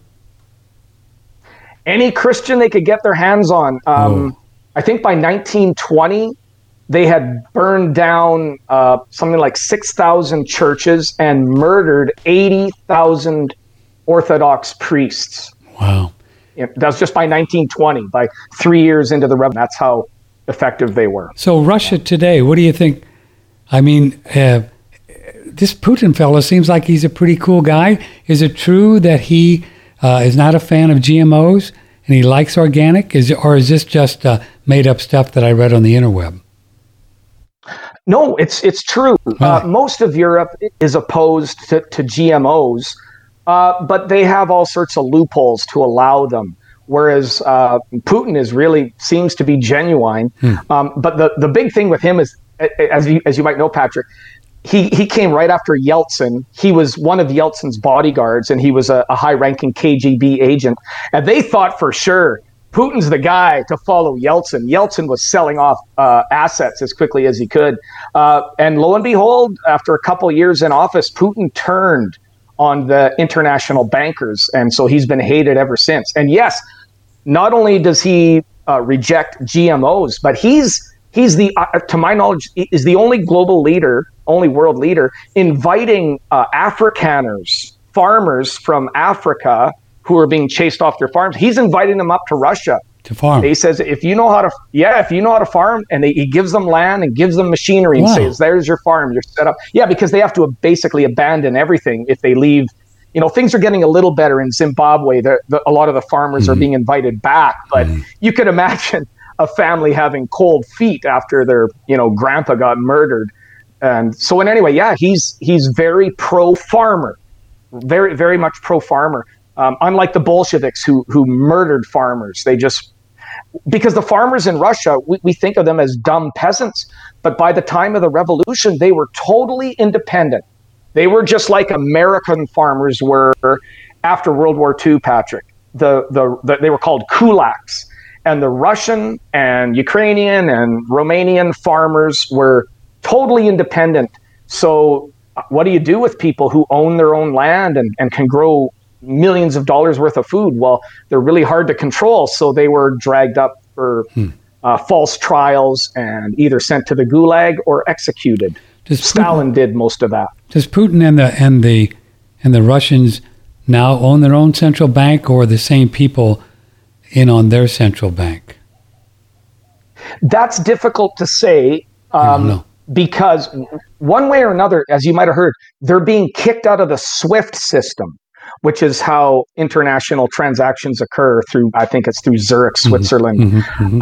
Any Christian they could get their hands on. I think by 1920, they had burned down something like 6,000 churches and murdered 80,000 Orthodox priests. Wow. That was just by 1920, by 3 years into the revolution. That's how effective they were. So Russia today, what do you think? I mean, this Putin fellow seems like he's a pretty cool guy. Is it true that he is not a fan of GMOs and he likes organic? Or is this just made up stuff that I read on the interweb? No, it's true. Most of Europe is opposed to GMOs, but they have all sorts of loopholes to allow them. Whereas Putin seems to be genuine. But the big thing with him is, as you might know, Patrick, he came right after Yeltsin. He was one of Yeltsin's bodyguards, and he was a high-ranking KGB agent. And they thought for sure Putin's the guy to follow Yeltsin. Yeltsin was selling off assets as quickly as he could. And lo and behold, after a couple years in office, Putin turned on the international bankers. And so he's been hated ever since. And yes, not only does he reject GMOs, but he's the, to my knowledge, is the only global leader, only world leader, inviting Afrikaners, farmers from Africa who are being chased off their farms. He's inviting them up to Russia to farm. He says, if you know how to farm, and he gives them land and gives them machinery and says, there's your farm, you're set up. Yeah, because they have to basically abandon everything if they leave. You know, things are getting a little better in Zimbabwe. A lot of the farmers are being invited back, but you could imagine a family having cold feet after their, grandpa got murdered. And so, anyway, he's very pro-farmer, very, very much pro-farmer. Unlike the Bolsheviks who murdered farmers, because the farmers in Russia, we think of them as dumb peasants, but by the time of the revolution, they were totally independent. They were just like American farmers were after World War II, Patrick. They were called kulaks, and the Russian and Ukrainian and Romanian farmers were totally independent. So what do you do with people who own their own land and can grow millions of dollars worth of food? Well, they're really hard to control, so they were dragged up for false trials and either sent to the gulag or executed. Stalin did most of that. Does Putin and the Russians now own their own central bank, or the same people in on their central bank? That's difficult to say. Because one way or another, as you might have heard, they're being kicked out of the SWIFT system, which is how international transactions occur through, I think it's through Zurich, Switzerland.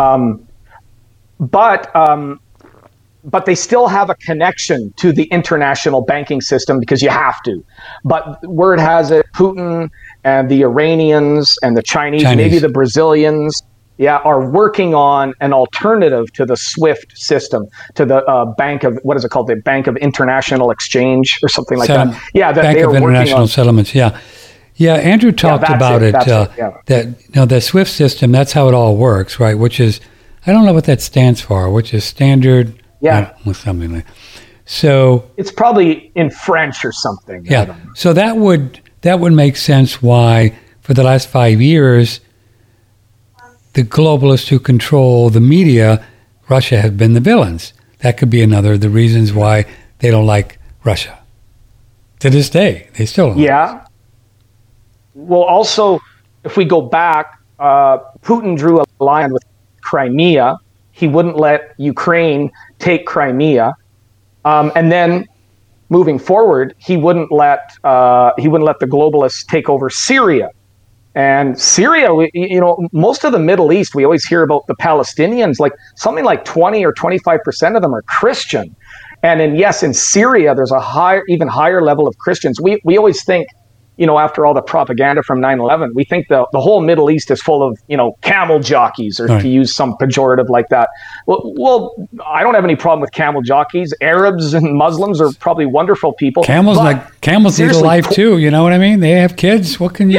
But they still have a connection to the international banking system because you have to. But word has it, Putin and the Iranians and the Chinese. Maybe the Brazilians, are working on an alternative to the SWIFT system, to the Bank of, what is it called? The Bank of International Exchange or something like that. Yeah, that Bank they of are International on. Settlements. Yeah, Andrew talked about it. That the SWIFT system. That's how it all works, right? Which is, I don't know what that stands for. Which is standard. With something like. So it's probably in French or something. Yeah. So that would make sense. Why for the last 5 years, the globalists who control the media, Russia, have been the villains. That could be another of the reasons why they don't like Russia. To this day, they still don't. Yeah. Well, also, if we go back, Putin drew a line with Crimea. He wouldn't let Ukraine take Crimea. And then moving forward, he wouldn't let the globalists take over Syria. And Syria, most of the Middle East, we always hear about the Palestinians, like something like 20 or 25% of them are Christian. And in Syria, there's even higher level of Christians. We always think, after all the propaganda from 9/11, we think the whole Middle East is full of, camel jockeys, or to use some pejorative like that. Well, I don't have any problem with camel jockeys. Arabs and Muslims are probably wonderful people. Camels need a life too. You know what I mean? They have kids. What can you?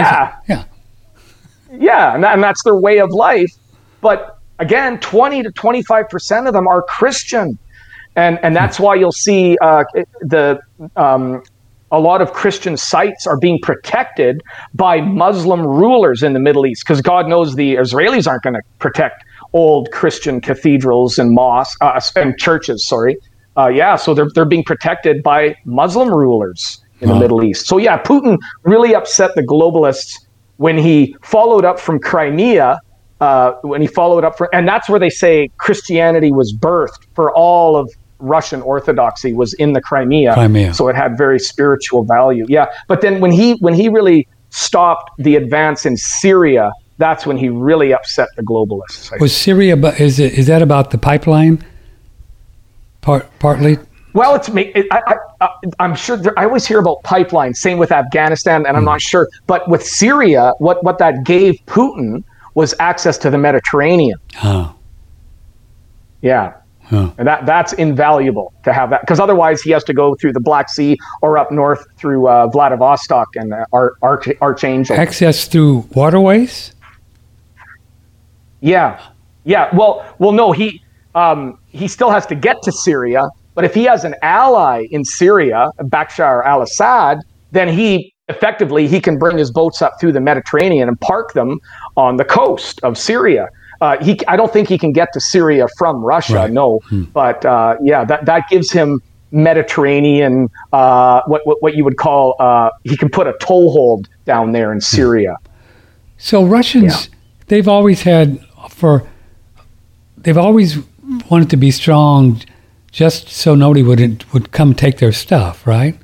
Yeah, and that's their way of life. But again, 20 to 25% of them are Christian. And that's why you'll see a lot of Christian sites are being protected by Muslim rulers in the Middle East, because God knows the Israelis aren't going to protect old Christian cathedrals and mosques and churches. So they're being protected by Muslim rulers in the Middle East. So yeah, Putin really upset the globalists when he followed up from Crimea. And that's where they say Christianity was birthed for all of Russian Orthodoxy was in the Crimea. So it had very spiritual value. Yeah, but then when he really stopped the advance in Syria, that's when he really upset the globalists. Was Syria? Is that about the pipeline? Partly. Well, I'm sure. I always hear about pipelines. Same with Afghanistan, and I'm not sure. But with Syria, what that gave Putin was access to the Mediterranean. Oh. Yeah. Huh. And that's invaluable to have that, because otherwise he has to go through the Black Sea or up north through Vladivostok and Archangel. Access through waterways? Yeah. Well, no, he still has to get to Syria, but if he has an ally in Syria, Bashar al-Assad, then he can bring his boats up through the Mediterranean and park them on the coast of Syria. I don't think he can get to Syria from Russia, right. No. But that gives him Mediterranean, what you would call, he can put a toehold down there in Syria. So Russians, they've always wanted to be strong, just so nobody would come take their stuff, right?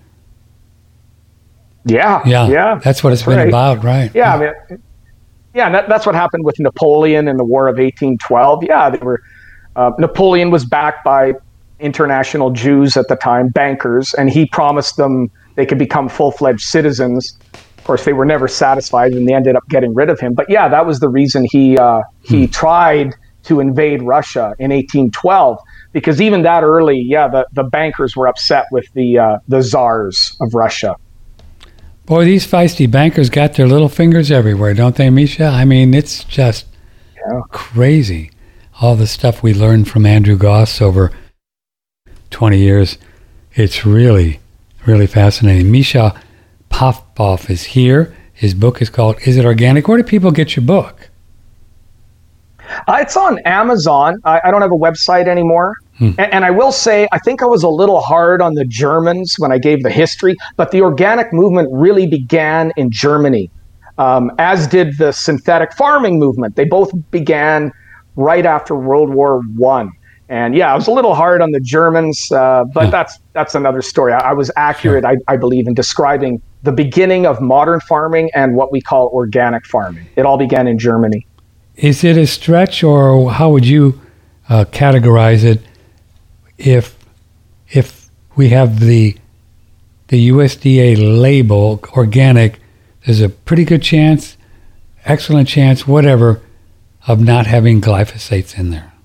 Yeah. That's what it's been about, right? Yeah, I mean. Yeah, and that's what happened with Napoleon in the War of 1812. Yeah, Napoleon was backed by international Jews at the time, bankers, and he promised them they could become full-fledged citizens. Of course, they were never satisfied, and they ended up getting rid of him. But yeah, that was the reason he tried to invade Russia in 1812, because even that early, the bankers were upset with the czars of Russia. Boy, these feisty bankers got their little fingers everywhere, don't they, Misha? I mean, it's just crazy. All the stuff we learned from Andrew Goss over 20 years. It's really, really fascinating. Misha Popov is here. His book is called Is It Organic? Where do people get your book? It's on Amazon. I don't have a website anymore. And I will say, I think I was a little hard on the Germans when I gave the history, but the organic movement really began in Germany, as did the synthetic farming movement. They both began right after World War I. And I was a little hard on the Germans, but that's another story. I was accurate, I believe, in describing the beginning of modern farming and what we call organic farming. It all began in Germany. Is it a stretch, or how would you categorize it? If we have the USDA label organic, there's a pretty good chance, excellent chance, whatever, of not having glyphosates in there.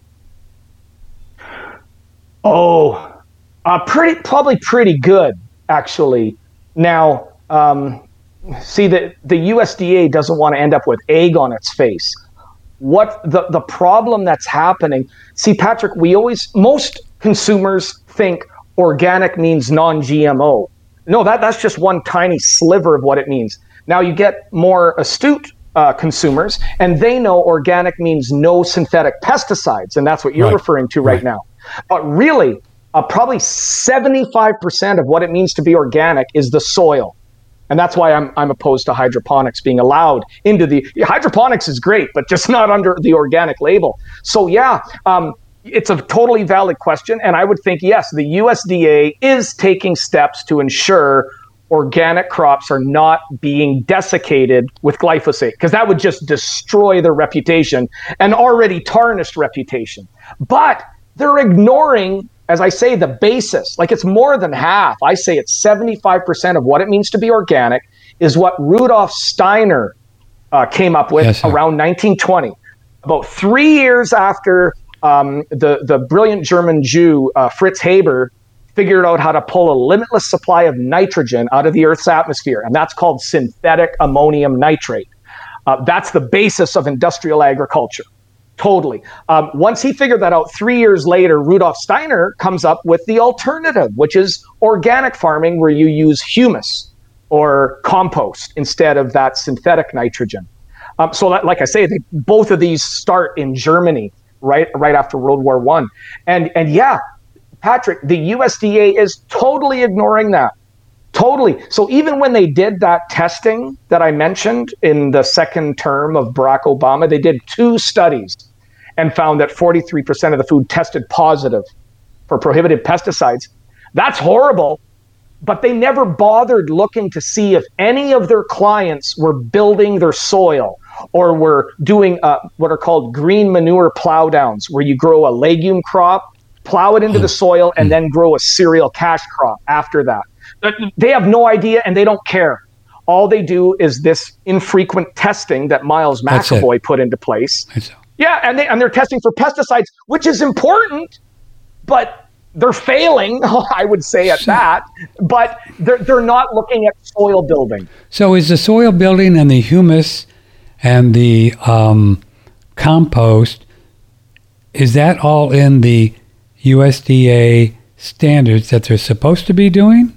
Oh, probably pretty good, actually. Now, see, the USDA doesn't want to end up with egg on its face. What the problem that's happening? See, Patrick, most consumers think organic means non-GMO. No, that's just one tiny sliver of what it means. Now you get more astute consumers, and they know organic means no synthetic pesticides, and that's what you're referring to right now. But really, probably 75% of what it means to be organic is the soil. And that's why I'm opposed to hydroponics being allowed into hydroponics is great, but just not under the organic label. So it's a totally valid question. And I would think, yes, the USDA is taking steps to ensure organic crops are not being desiccated with glyphosate, because that would just destroy their reputation, an already tarnished reputation. But they're ignoring, as I say, the basis. Like, it's more than half. I say it's 75% of what it means to be organic is what Rudolf Steiner came up with around 1920. About 3 years after the brilliant German Jew, Fritz Haber, figured out how to pull a limitless supply of nitrogen out of the Earth's atmosphere, and that's called synthetic ammonium nitrate. That's the basis of industrial agriculture. Totally. Once he figured that out, 3 years later, Rudolf Steiner comes up with the alternative, which is organic farming, where you use humus or compost instead of that synthetic nitrogen. So like I say, both of these start in Germany right after World War I. And yeah, Patrick, the USDA is totally ignoring that. Totally. So even when they did that testing that I mentioned in the second term of Barack Obama, they did 2 studies and found that 43% of the food tested positive for prohibited pesticides. That's horrible, but they never bothered looking to see if any of their clients were building their soil or were doing what are called green manure plow downs, where you grow a legume crop, plow it into the soil, and then grow a cereal cash crop after that. They have no idea, and they don't care. All they do is this infrequent testing that Miles McAvoy put into place. Yeah, and they're testing for pesticides, which is important, but they're failing, I would say, at that. But they're not looking at soil building. So is the soil building and the humus and the compost, is that all in the USDA standards that they're supposed to be doing?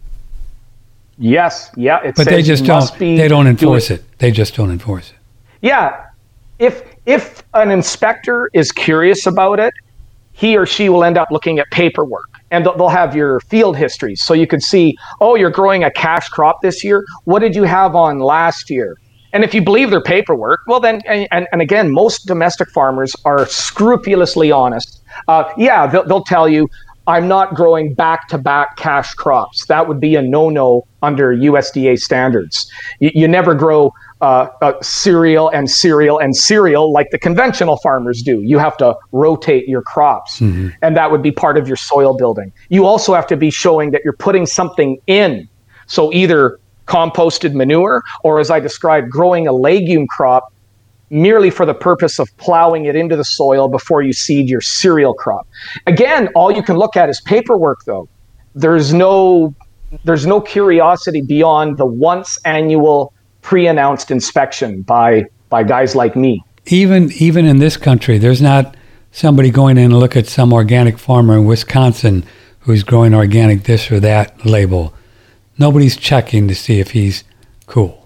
Yes, yeah. But they just don't. They don't enforce it. They just don't enforce it. Yeah, if an inspector is curious about it, he or she will end up looking at paperwork, and they'll have your field histories, so you could see, oh, you're growing a cash crop this year. What did you have on last year? And if you believe their paperwork, well then, and again, most domestic farmers are scrupulously honest. Yeah, they'll tell you, I'm not growing back-to-back cash crops. That would be a no-no under USDA standards. You never grow cereal and cereal and cereal like the conventional farmers do. You have to rotate your crops, and that would be part of your soil building. You also have to be showing that you're putting something in. So either composted manure, or as I described, growing a legume crop merely for the purpose of plowing it into the soil before you seed your cereal crop. Again, all you can look at is paperwork, though. There's no curiosity beyond the once annual pre-announced inspection by guys like me. Even in this country, there's not somebody going in and look at some organic farmer in Wisconsin who's growing organic this or that label. Nobody's checking to see if he's cool.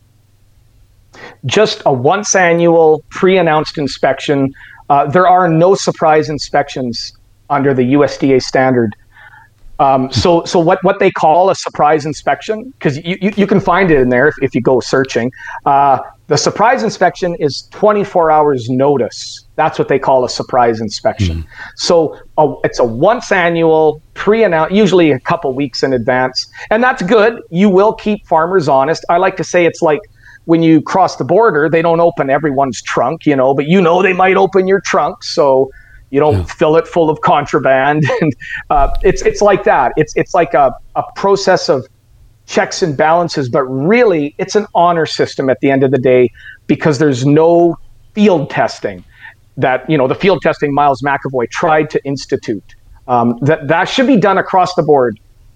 Just a once annual pre-announced inspection. There are no surprise inspections under the USDA standard. So what they call a surprise inspection, because you can find it in there if you go searching. The surprise inspection is 24 hours notice. That's what they call a surprise inspection. So it's a once annual pre-announced, usually a couple weeks in advance. And that's good. You will keep farmers honest. I like to say it's like when you cross the border, they don't open everyone's trunk, but they might open your trunk. So you don't fill it full of contraband. And it's like that. It's like a process of checks and balances, but really it's an honor system at the end of the day, because there's no field testing that, the field testing Miles McAvoy tried to institute. That should be done across the board.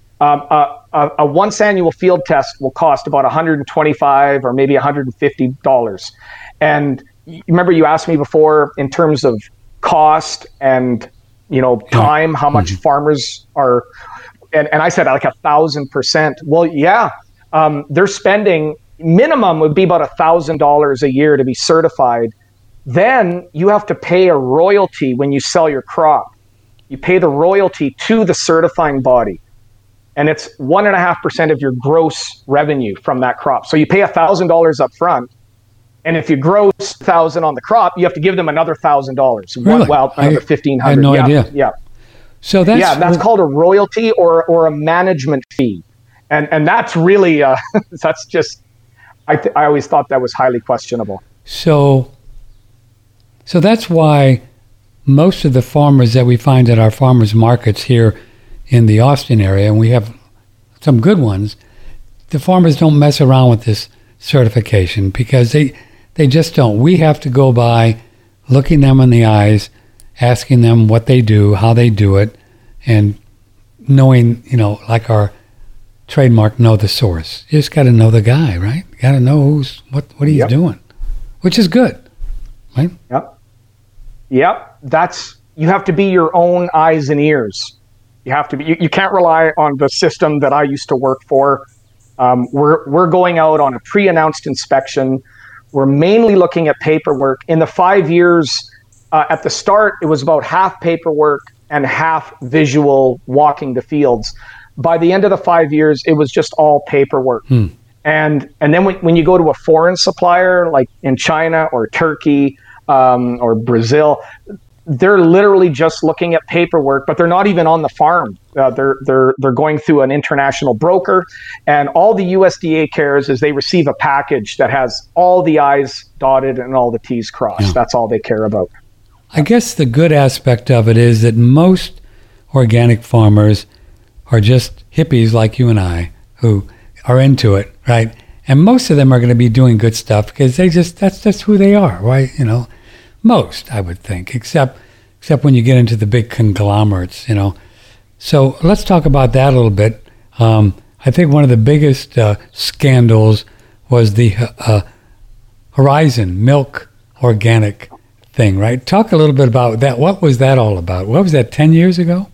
A once annual field test will cost about $125 or maybe $150. And remember, you asked me before in terms of cost and time, how much farmers are, and I said like 1,000%. Well, yeah, they're spending, minimum would be about $1,000 a year to be certified. Then you have to pay a royalty when you sell your crop. You pay the royalty to the certifying body, and it's 1.5% of your gross revenue from that crop. So you pay $1,000 up front. And if you gross $1,000 on the crop, you have to give them another $1,000. Really? Well, another $1,500. I had no idea. Yeah. So that's called a royalty or a management fee, and that's really that's just I always thought that was highly questionable. So that's why most of the farmers that we find at our farmers markets here in the Austin area, and we have some good ones, the farmers don't mess around with this certification because they just don't. We have to go by looking them in the eyes, asking them what they do, how they do it, and knowing, like our trademark, know the source. You just got to know the guy, right? You got to know what he's doing, which is good, right? Yep. Yep, you have to be your own eyes and ears. You have to be. You can't rely on the system that I used to work for. We're going out on a pre-announced inspection. We're mainly looking at paperwork. In the 5 years at the start, it was about half paperwork and half visual walking the fields. By the end of the 5 years, it was just all paperwork. And then when you go to a foreign supplier, like in China or Turkey or Brazil, they're literally just looking at paperwork, but they're not even on the farm. They're going through an international broker, and all the USDA cares is they receive a package that has all the I's dotted and all the T's crossed. Yeah. That's all they care about. I guess the good aspect of it is that most organic farmers are just hippies like you and I who are into it, right? And most of them are going to be doing good stuff because that's who they are, right? You know, most, I would think, except when you get into the big conglomerates, you know. So let's talk about that a little bit. I think one of the biggest scandals was the Horizon Milk Organic thing, right? Talk a little bit about that. What was that all about? What was that, 10 years ago?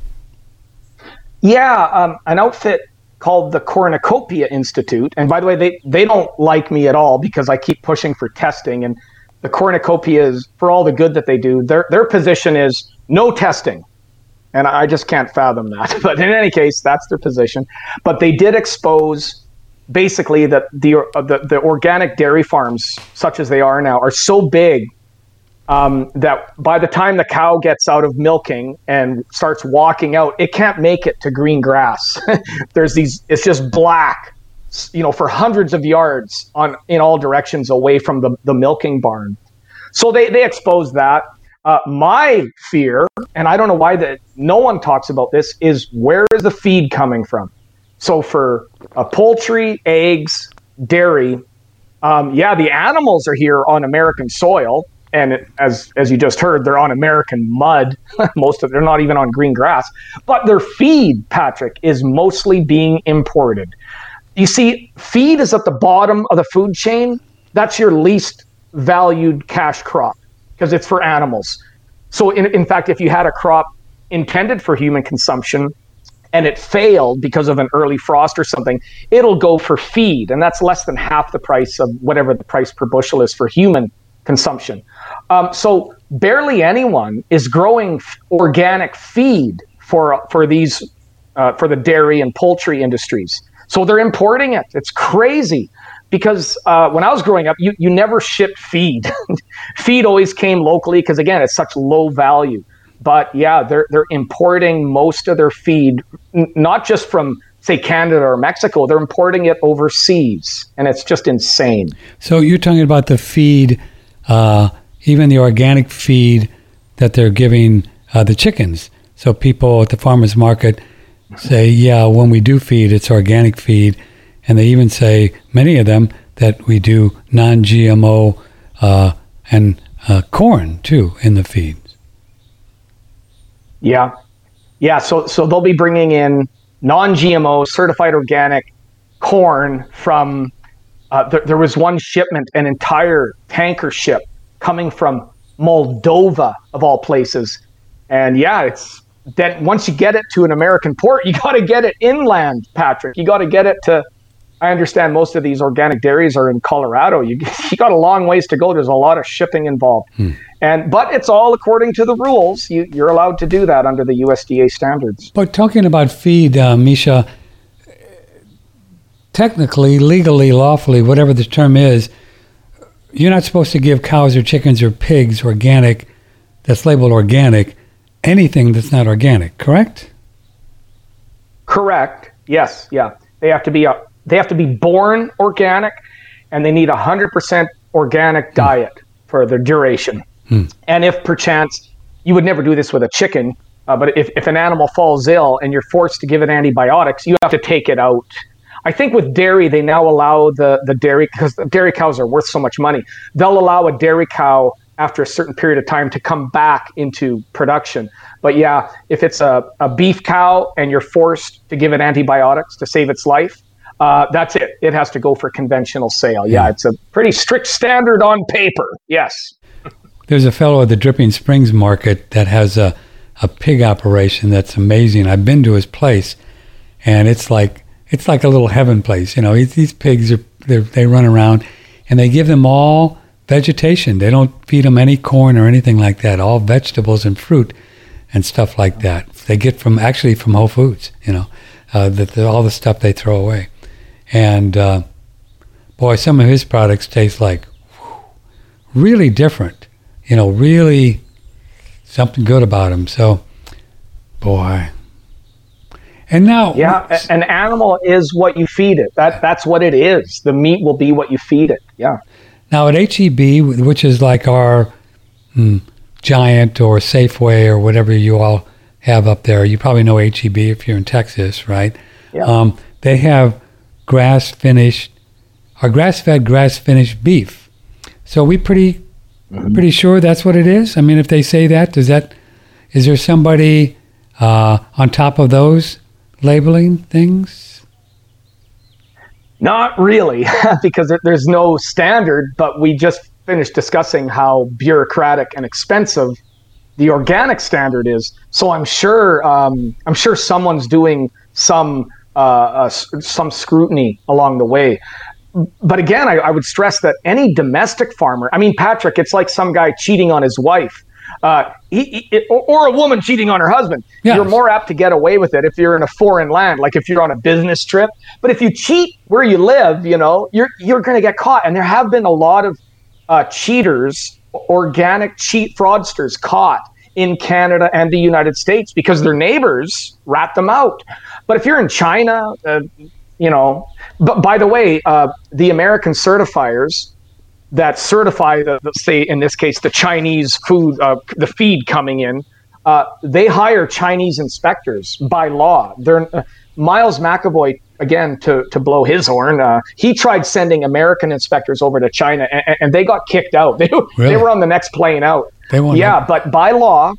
Yeah, an outfit called the Cornucopia Institute. And by the way, they don't like me at all because I keep pushing for testing. And the Cornucopia is, for all the good that they do, their position is no testing. And I just can't fathom that. But in any case, that's their position. But they did expose basically that the organic dairy farms, such as they are now, are so big that by the time the cow gets out of milking and starts walking out, it can't make it to green grass. It's just black, you know, for hundreds of yards in all directions away from the milking barn. So they exposed that. My fear, and I don't know why no one talks about this, is where is the feed coming from? So for poultry, eggs, dairy, the animals are here on American soil. And as you just heard, they're on American mud. They're not even on green grass. But their feed, Patrick, is mostly being imported. You see, feed is at the bottom of the food chain. That's your least valued cash crop because it's for animals. So in fact, if you had a crop intended for human consumption and it failed because of an early frost or something, it'll go for feed. And that's less than half the price of whatever the price per bushel is for human consumption. So barely anyone is growing organic feed for the dairy and poultry industries. So they're importing it. It's crazy because when I was growing up, you never shipped feed. Feed always came locally because, again, it's such low value. But yeah, they're importing most of their feed, not just from, say, Canada or Mexico. They're importing it overseas, and it's just insane. So you're talking about the feed, even the organic feed that they're giving the chickens. So people at the farmers market say, yeah, when we do feed, it's organic feed. And they even say, many of them, that we do non-GMO and corn, too, in the feeds. Yeah. So they'll be bringing in non-GMO, certified organic corn from, there was one shipment, an entire tanker ship coming from Moldova, of all places. And yeah, it's then once you get it to an American port, you got to get it inland, Patrick. You got to get it to, I understand most of these organic dairies are in Colorado. You got a long ways to go. There's a lot of shipping involved. But it's all according to the rules. You're allowed to do that under the USDA standards. But talking about feed, Misha, technically, legally, lawfully, whatever the term is, you're not supposed to give cows or chickens or pigs organic, that's labeled organic, anything that's not organic, correct? Correct. Yes. Yeah. They have to be born organic, and they need 100% organic diet for their duration. And if perchance, you would never do this with a chicken, but if an animal falls ill and you're forced to give it antibiotics, you have to take it out. I think with dairy, they now allow the dairy, because the dairy cows are worth so much money, they'll allow a dairy cow after a certain period of time to come back into production. But yeah, if it's a beef cow and you're forced to give it antibiotics to save its life, that's it. It has to go for conventional sale. Yeah, it's a pretty strict standard on paper. Yes. there's a fellow at the Dripping Springs Market that has a pig operation that's amazing. I've been to his place, and it's like a little heaven place. These pigs they run around, and they give them all vegetation. They don't feed them any corn or anything like that. All vegetables and fruit and stuff like that. They get from Whole Foods. All the stuff they throw away, and boy, some of his products taste like really different. Really something good about them. So, boy. And now, yeah, an animal is what you feed it. That's what it is. The meat will be what you feed it. Yeah. Now at HEB, which is like our Giant or Safeway or whatever you all have up there, you probably know HEB if you're in Texas, right? Yeah. They have grass-fed, grass-finished beef. So we pretty sure that's what it is? I mean, if they say that, is there somebody on top of those labeling things? Not really, because there's no standard, but we just finished discussing how bureaucratic and expensive the organic standard is. So I'm sure someone's doing some scrutiny along the way. But again, I would stress that any domestic farmer, I mean, Patrick, it's like some guy cheating on his wife, or a woman cheating on her husband. Yes. You're more apt to get away with it if you're in a foreign land, like if you're on a business trip. But if you cheat where you live, you're going to get caught. And there have been a lot of cheaters, organic cheat fraudsters caught in Canada and the United States because their neighbors rat them out. But if you're in China, but by the way, the American certifiers that certify say in this case, the Chinese food, the feed coming in, they hire Chinese inspectors by law. Miles McAvoy, again, to blow his horn, he tried sending American inspectors over to China and they got kicked out. They were on the next plane out. But by law,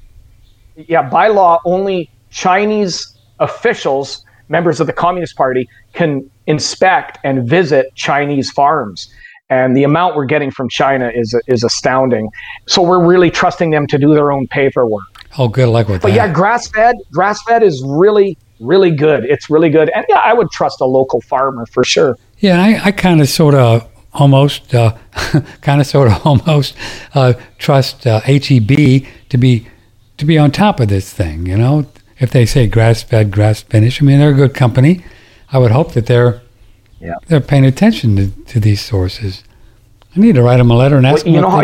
only Chinese officials, members of the Communist Party, can inspect and visit Chinese farms. And the amount we're getting from China is astounding. So we're really trusting them to do their own paperwork. Oh, good luck with that. But yeah, grass-fed is really, really good. It's really good. And yeah, I would trust a local farmer for sure. Yeah, and I kind of sort of almost trust HEB to be on top of this thing, If they say grass-fed, grass-finished, I mean, they're a good company. I would hope that they're paying attention to these sources. I need to write them a letter and ask them. You know how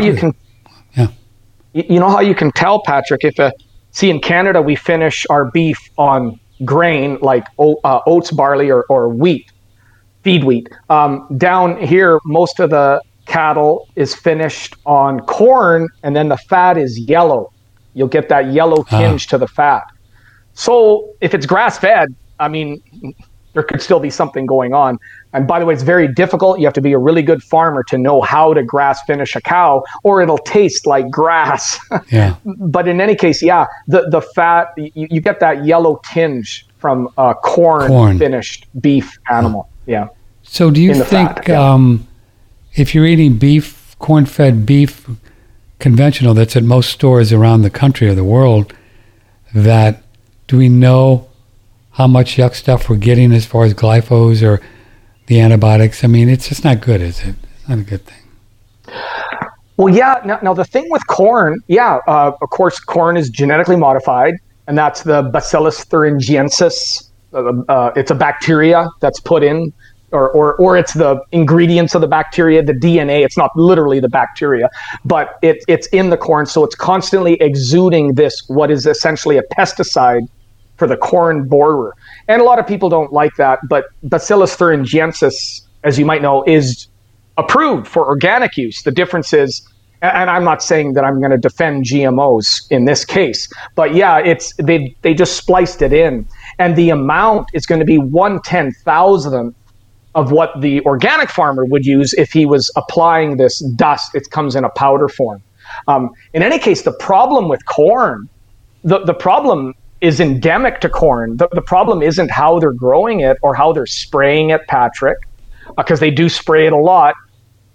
you can tell, Patrick, see, in Canada, we finish our beef on grain like oats, barley, or wheat, feed wheat. Down here, most of the cattle is finished on corn, and then the fat is yellow. You'll get that yellow tinge to the fat. So if it's grass-fed, I mean, there could still be something going on. And by the way, it's very difficult. You have to be a really good farmer to know how to grass finish a cow, or it'll taste like grass. Yeah. But in any case, the fat, you get that yellow tinge from corn finished beef animal. Yeah. So do you think if you're eating beef, corn-fed beef, conventional, that's at most stores around the country or the world, do we know how much yuck stuff we're getting as far as glyphos or the antibiotics? I mean, it's just not good, is it? It's not a good thing. Well, yeah. Now the thing with corn, of course, corn is genetically modified, and that's the Bacillus thuringiensis. It's a bacteria that's put in, or it's the ingredients of the bacteria, the DNA. It's not literally the bacteria, but it's in the corn, so it's constantly exuding what is essentially a pesticide for the corn borer. And a lot of people don't like that, but Bacillus thuringiensis, as you might know, is approved for organic use. The difference is, and I'm not saying that I'm going to defend GMOs in this case, but they just spliced it in, and the amount is going to be 1/10,000th of what the organic farmer would use if he was applying this dust. It comes in a powder form. In any case, the problem with corn, the problem is endemic to corn. The problem isn't how they're growing it or how they're spraying it, Patrick, because they do spray it a lot.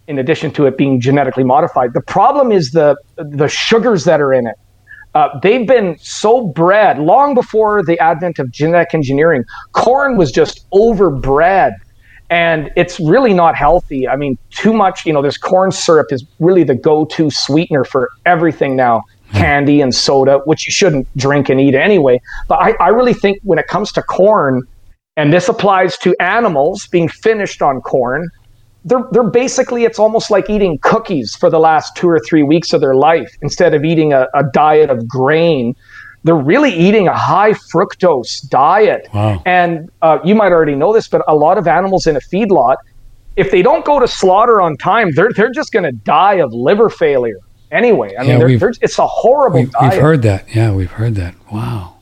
in addition to it being genetically modified. The problem is the sugars that are in it. They've been so bred long before the advent of genetic engineering. Corn was just overbred, and it's really not healthy. I mean, too much, this corn syrup is really the go-to sweetener for everything now. Candy and soda, which you shouldn't drink and eat anyway. But I really think when it comes to corn, and this applies to animals being finished on corn, they're basically, it's almost like eating cookies for the last 2 or 3 weeks of their life instead of eating a diet of grain. They're really eating a high fructose diet. Wow. And you might already know this, but a lot of animals in a feedlot, if they don't go to slaughter on time, they're just going to die of liver failure anyway. I mean, it's a horrible diet. We've heard that. Yeah, we've heard that. Wow.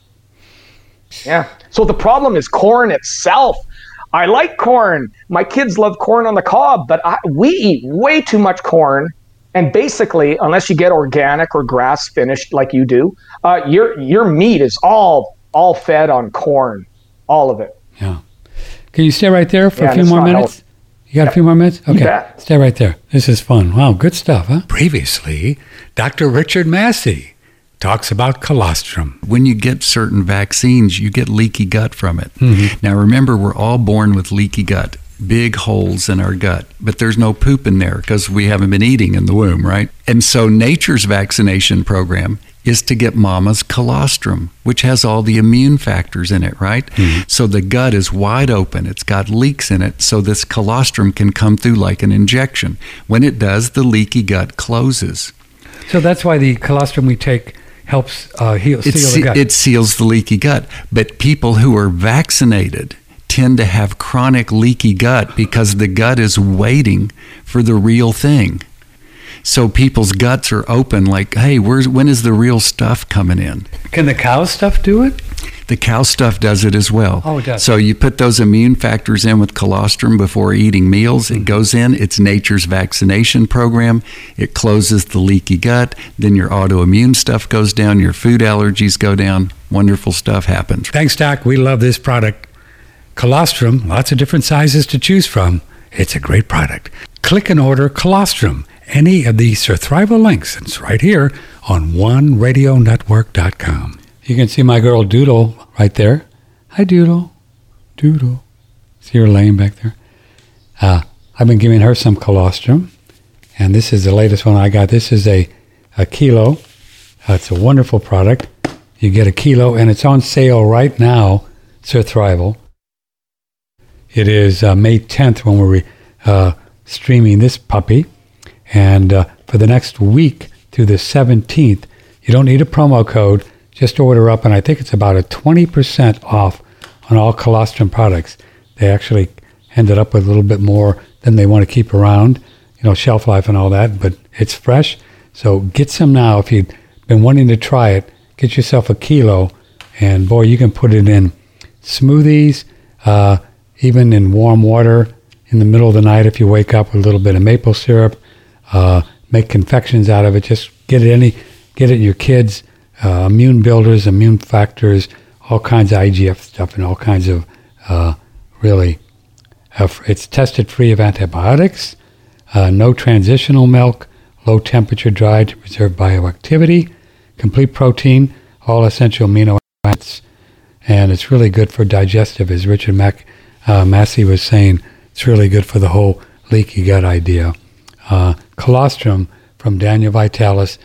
Yeah. So the problem is corn itself. I like corn. My kids love corn on the cob, but we eat way too much corn. And basically, unless you get organic or grass finished like you do, your meat is all fed on corn, all of it. Yeah. Can you stay right there for a few more minutes? You got a few more minutes? Okay. Stay right there. This is fun. Wow, good stuff, huh? Previously, Dr. Richard Massey talks about colostrum. When you get certain vaccines, you get leaky gut from it. Mm-hmm. Now, remember, we're all born with leaky gut, big holes in our gut, but there's no poop in there because we haven't been eating in the womb, right? And so nature's vaccination program is to get mama's colostrum, which has all the immune factors in it, right? Mm-hmm. So the gut is wide open. It's got leaks in it, so this colostrum can come through like an injection. When it does, the leaky gut closes. So that's why the colostrum we take helps seal the gut. It seals the leaky gut. But people who are vaccinated tend to have chronic leaky gut because the gut is waiting for the real thing. So people's guts are open like, hey, when is the real stuff coming in? Can the cow stuff do it? The cow stuff does it as well. Oh, it does. So you put those immune factors in with colostrum before eating meals. It goes in. It's nature's vaccination program. It closes the leaky gut. Then your autoimmune stuff goes down. Your food allergies go down. Wonderful stuff happens. Thanks, Doc. We love this product. Colostrum, lots of different sizes to choose from. It's a great product. Click and order colostrum. Any of the Surthrival links. It's right here on OneRadioNetwork.com. You can see my girl Doodle right there. Hi, Doodle. Doodle. See her laying back there? I've been giving her some colostrum, and this is the latest one I got. This is a kilo. It's a wonderful product. You get a kilo, and it's on sale right now, Surthrival. It is May 10th when we're streaming this puppy, and for the next week through the 17th, you don't need a promo code. Just order up, and I think it's about a 20% off on all colostrum products. They actually ended up with a little bit more than they want to keep around, shelf life and all that, but it's fresh. So get some now. If you've been wanting to try it, get yourself a kilo, and boy, you can put it in smoothies, even in warm water in the middle of the night if you wake up with a little bit of maple syrup. Make confections out of it. Just get it in your kids' immune builders, immune factors, all kinds of IGF stuff, and all kinds of it's tested free of antibiotics, no transitional milk, low temperature dried to preserve bioactivity, complete protein, all essential amino acids, and it's really good for digestive, as Richard Massey was saying. It's really good for the whole leaky gut idea. Colostrum from Daniel Vitalis,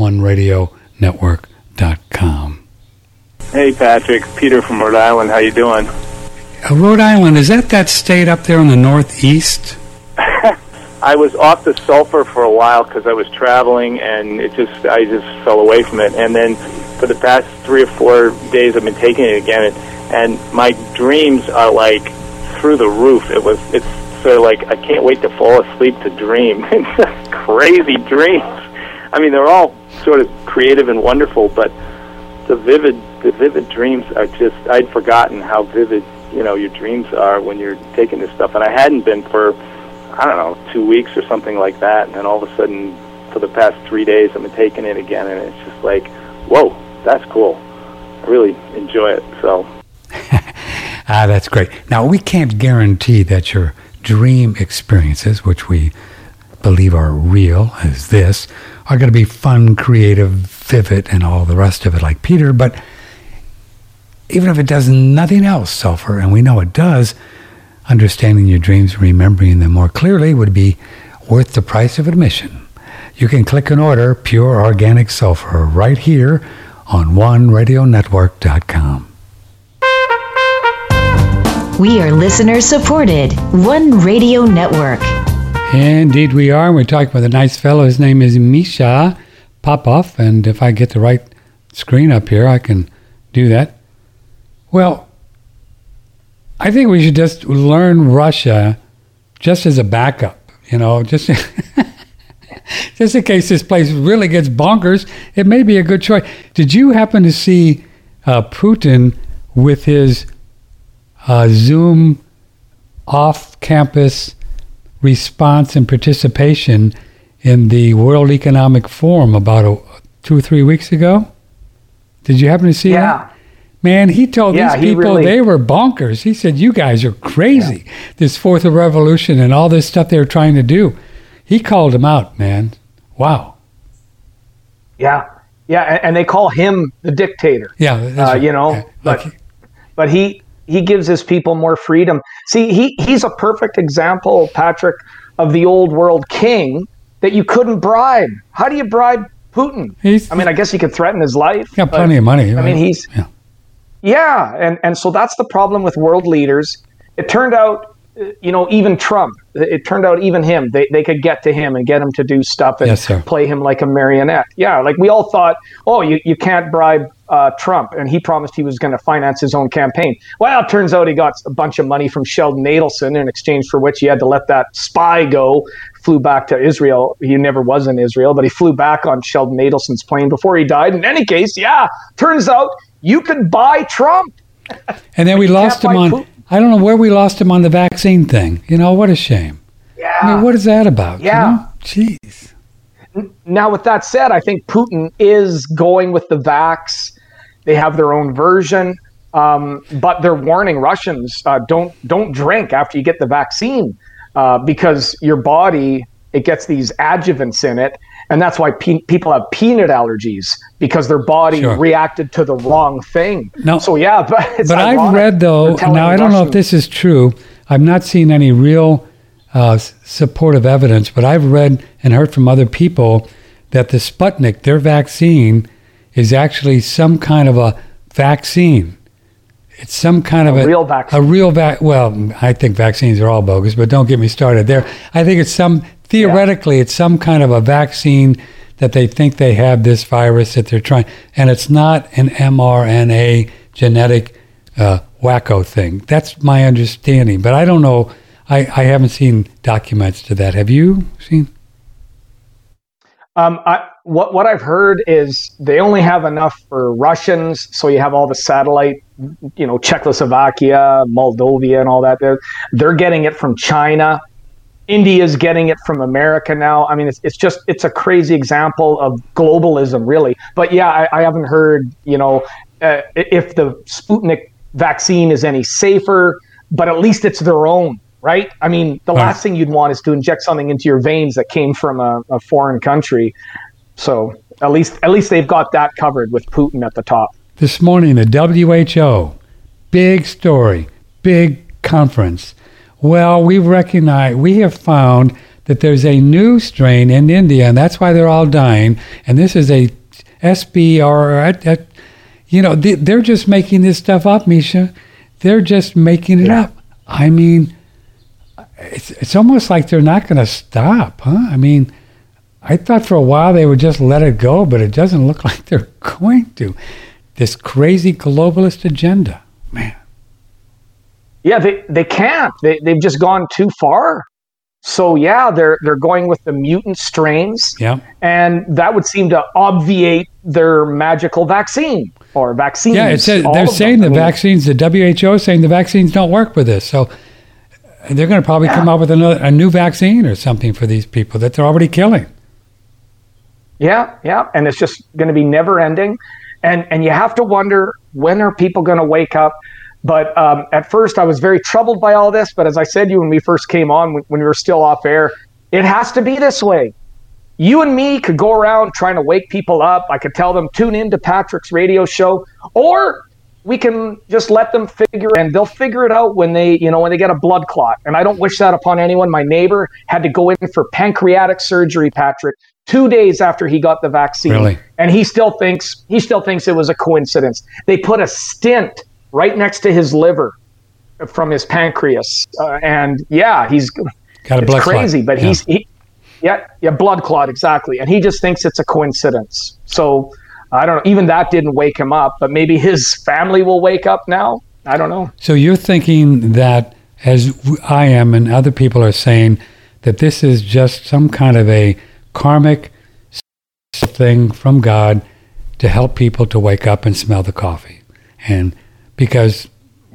OneRadioNetwork.com. Hey, Patrick. Peter from Rhode Island. How you doing? Rhode Island, is that state up there in the northeast? I was off the sulfur for a while because I was traveling, and I just fell away from it. And then for the past 3 or 4 days, I've been taking it again, and my dreams are like through the roof. It's sort of like I can't wait to fall asleep to dream. It's just crazy dreams. I mean, they're all sort of creative and wonderful, but the vivid dreams are just, I'd forgotten how vivid, your dreams are when you're taking this stuff. And I hadn't been for, 2 weeks or something like that. And then all of a sudden, for the past 3 days, I've been taking it again. And it's just like, whoa, that's cool. I really enjoy it. So. That's great. Now, we can't guarantee that your dream experiences, which we believe are real, as this, are going to be fun, creative, vivid, and all the rest of it like Peter. But even if it does nothing else, sulfur, and we know it does, understanding your dreams and remembering them more clearly would be worth the price of admission. You can click and order Pure Organic Sulfur right here on OneRadioNetwork.com. We are listener supported. One Radio Network. Indeed we are. We're talking with a nice fellow. His name is Misha Popov, and if I get the right screen up here, I can do that. Well, I think we should just learn Russia just as a backup, just just in case this place really gets bonkers. It may be a good choice. Did you happen to see Putin with his Zoom off-campus response and participation in the World Economic Forum about 2 or 3 weeks ago? Did you happen to see that? Man, he told these people they were bonkers. He said, you guys are crazy. This Fourth Revolution and all this stuff they were trying to do. He called them out, man. Wow. Yeah. Yeah, and they call him the dictator. Yeah, that's right. But he gives his people more freedom. See, he's a perfect example, Patrick, of the old world king that you couldn't bribe. How do you bribe Putin? I guess you could threaten his life. Got plenty of money. I mean, he's... Yeah, and so that's the problem with world leaders. It turned out, even Trump, it turned out even him, they could get to him and get him to do stuff and play him like a marionette. Yeah, like we all thought, you can't bribe Trump, and he promised he was going to finance his own campaign. Well, it turns out he got a bunch of money from Sheldon Adelson, in exchange for which he had to let that spy go, flew back to Israel. He never was in Israel, but he flew back on Sheldon Adelson's plane before he died. In any case, turns out you could buy Trump. And then we lost him on, Putin. I don't know where we lost him on the vaccine thing. What a shame. Yeah. I mean, what is that about? Yeah. Jeez. Now, with that said, I think Putin is going with the vax. They have their own version, but they're warning Russians, don't drink after you get the vaccine because your body, it gets these adjuvants in it. And that's why people have peanut allergies, because their body reacted to the wrong thing. No, so but I've read, though, now I don't know if this is true. I've not seen any real supportive evidence, but I've read and heard from other people that the Sputnik, their vaccine, is actually some kind of a vaccine. It's some kind of a real vaccine. Well, I think vaccines are all bogus, but don't get me started there. I think it's theoretically, it's some kind of a vaccine that they think they have this virus that they're trying, and it's not an mRNA genetic wacko thing. That's my understanding, but I don't know. I haven't seen documents to that. Have you seen? What I've heard is they only have enough for Russians, so you have all the satellite, Czechoslovakia, Moldova, and all that. They're getting it from China. India's getting it from America now. I mean, it's a crazy example of globalism, really. But yeah, I haven't heard, if the Sputnik vaccine is any safer, but at least it's their own, right? I mean, the last thing you'd want is to inject something into your veins that came from a foreign country. So at least they've got that covered with Putin at the top. This morning, the WHO, big story, big conference. Well, we have found that there's a new strain in India, and that's why they're all dying. And this is a SBR. They're just making this stuff up, Misha. They're just making it up. I mean, it's almost like they're not going to stop, huh? I mean, I thought for a while they would just let it go, but it doesn't look like they're going to. This crazy globalist agenda, man. Yeah, they can't. They've just gone too far. So yeah, they're going with the mutant strains. Yeah. And that would seem to obviate their magical vaccine or vaccines. Yeah, they're saying vaccines, the WHO is saying the vaccines don't work with this. So they're going to probably come up with a new vaccine or something for these people that they're already killing. Yeah, and it's just going to be never ending. And you have to wonder, when are people going to wake up? But at first I was very troubled by all this. But as I said to you when we first came on, when we were still off air, It has to be this way. You and me could go around trying to wake people up. I could tell them, tune in to Patrick's radio show, or we can just let them and they'll figure it out when they get a blood clot. And I don't wish that upon anyone. My neighbor had to go in for pancreatic surgery, Patrick, 2 days after he got the vaccine. Really? And he still thinks it was a coincidence. They put a stent right next to his liver from his pancreas. He's got a blood crazy, clot. But blood clot, exactly. And he just thinks it's a coincidence. So I don't know. Even that didn't wake him up, but maybe his family will wake up now. I don't know. So you're thinking that, as I am and other people are saying, that this is just some kind of a karmic thing from God to help people to wake up and smell the coffee. And because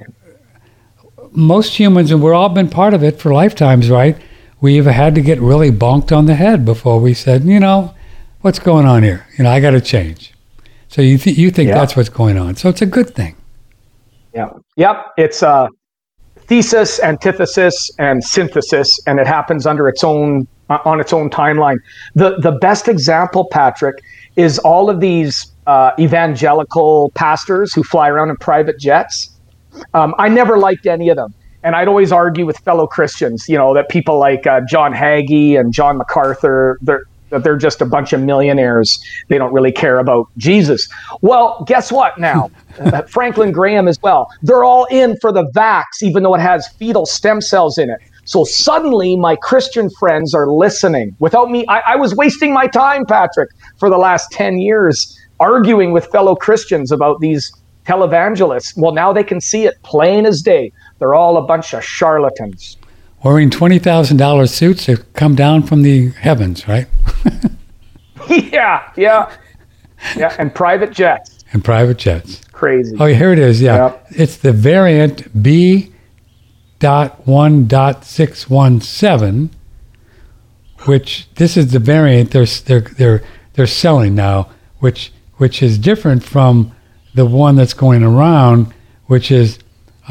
most humans, and we've all been part of it for lifetimes, right? We've had to get really bonked on the head before we said, what's going on here? I got to change. So you think that's what's going on. So it's a good thing. Yeah. Yep. It's thesis, antithesis, and synthesis, and it happens on its own timeline. The best example, Patrick, is all of these evangelical pastors who fly around in private jets. I never liked any of them. And I'd always argue with fellow Christians, that people like John Hagee and John MacArthur, they're just a bunch of millionaires. They don't really care about Jesus. Well, guess what now? Franklin Graham as well. They're all in for the vax, even though it has fetal stem cells in it. So suddenly my Christian friends are listening. Without me, I was wasting my time, Patrick, for the last 10 years, arguing with fellow Christians about these televangelists. Well, now they can see it plain as day. They're all a bunch of charlatans. Wearing $20,000 suits that come down from the heavens, right? Yeah, and private jets. Crazy. Oh, here it is, yeah. Yep. It's the variant B.1.617, which this is the variant they're selling now, which is different from the one that's going around, which is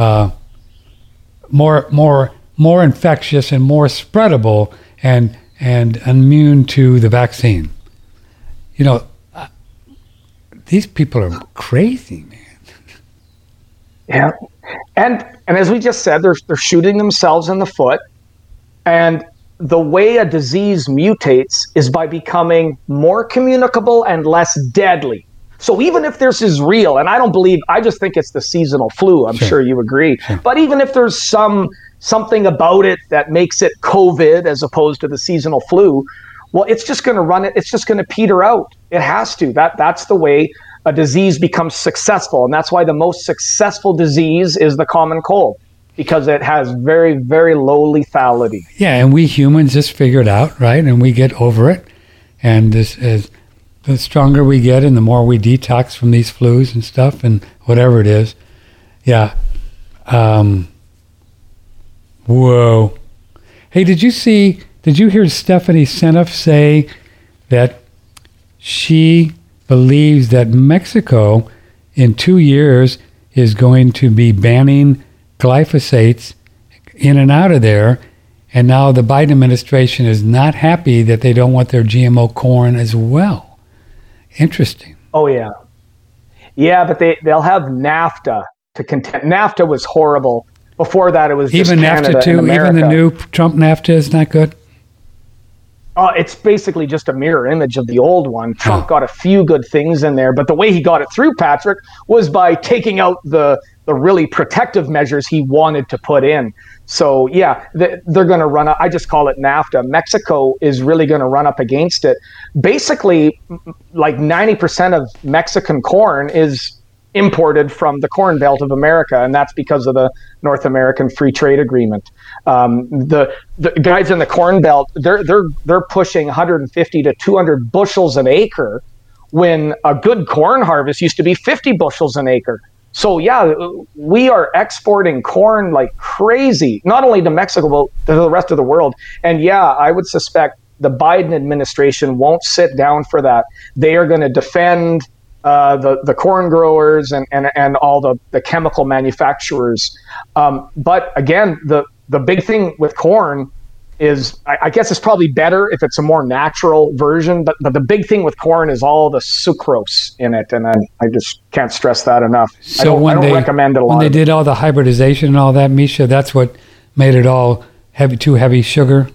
more infectious and more spreadable and immune to the vaccine. These people are crazy, man. Yeah, and as we just said, they're shooting themselves in the foot, and the way a disease mutates is by becoming more communicable and less deadly. So even if this is real, and I just think it's the seasonal flu, I'm sure you agree, but even if there's something about it that makes it COVID as opposed to the seasonal flu, well, it's just going to run it. It's just going to peter out. It has to. That's the way a disease becomes successful. And that's why the most successful disease is the common cold, because it has very, very low lethality. Yeah, and we humans just figure it out, right? And we get over it. And this is the stronger we get and the more we detox from these flus and stuff and whatever it is. Yeah. Whoa. Hey, did you hear Stephanie Seneff say that she believes that Mexico in 2 years is going to be banning glyphosates in and out of there, and now the Biden administration is not happy that they don't want their GMO corn as well. Interesting. Oh, yeah. Yeah, but they'll have NAFTA to contend. NAFTA was horrible. Before that, it was just even Canada NAFTA too. And America. Even the new Trump NAFTA is not good. It's basically just a mirror image of the old one. Trump got a few good things in there, but the way he got it through, Patrick, was by taking out the really protective measures he wanted to put in. So yeah, they're going to run up. I just call it NAFTA. Mexico is really going to run up against it. Basically, like 90% of Mexican corn is imported from the Corn Belt of America, and that's because of the North American Free Trade Agreement. The guys in the Corn Belt, they're pushing 150 to 200 bushels an acre, when a good corn harvest used to be 50 bushels an acre. So yeah, we are exporting corn like crazy, not only to Mexico, but to the rest of the world. And yeah, I would suspect the Biden administration won't sit down for that. They are going to defend the corn growers and all the chemical manufacturers. But again, the big thing with corn I guess it's probably better if it's a more natural version, but the big thing with corn is all the sucrose in it, and I just can't stress that enough. So I don't recommend it a lot. When they did all the hybridization and all that, Misha, that's what made it all too heavy sugar?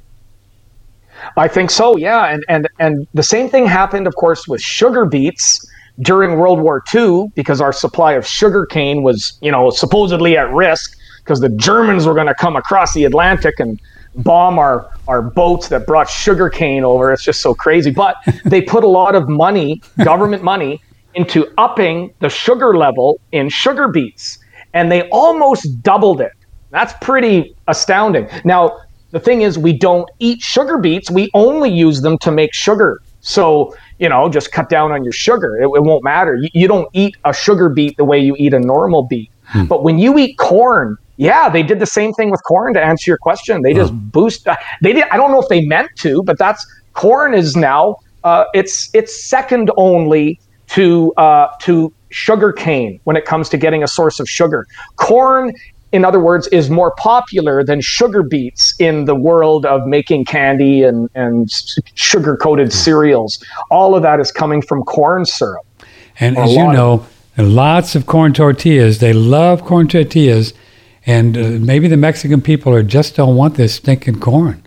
I think so, yeah. And the same thing happened, of course, with sugar beets during World War II, because our supply of sugar cane was, supposedly at risk because the Germans were going to come across the Atlantic and bomb our boats that brought sugar cane over. It's just so crazy. But they put a lot of money, government money, into upping the sugar level in sugar beets. And they almost doubled it. That's pretty astounding. Now, the thing is, we don't eat sugar beets. We only use them to make sugar. So, just cut down on your sugar. It won't matter. You don't eat a sugar beet the way you eat a normal beet. But when you eat corn, yeah, they did the same thing with corn, to answer your question. They just boost. They did. I don't know if they meant to, but corn is now it's second only to sugar cane when it comes to getting a source of sugar. Corn, in other words, is more popular than sugar beets in the world of making candy and sugar-coated cereals. All of that is coming from corn syrup. And as you know, lots of corn tortillas. They love corn tortillas. And maybe the Mexican people just don't want this stinking corn.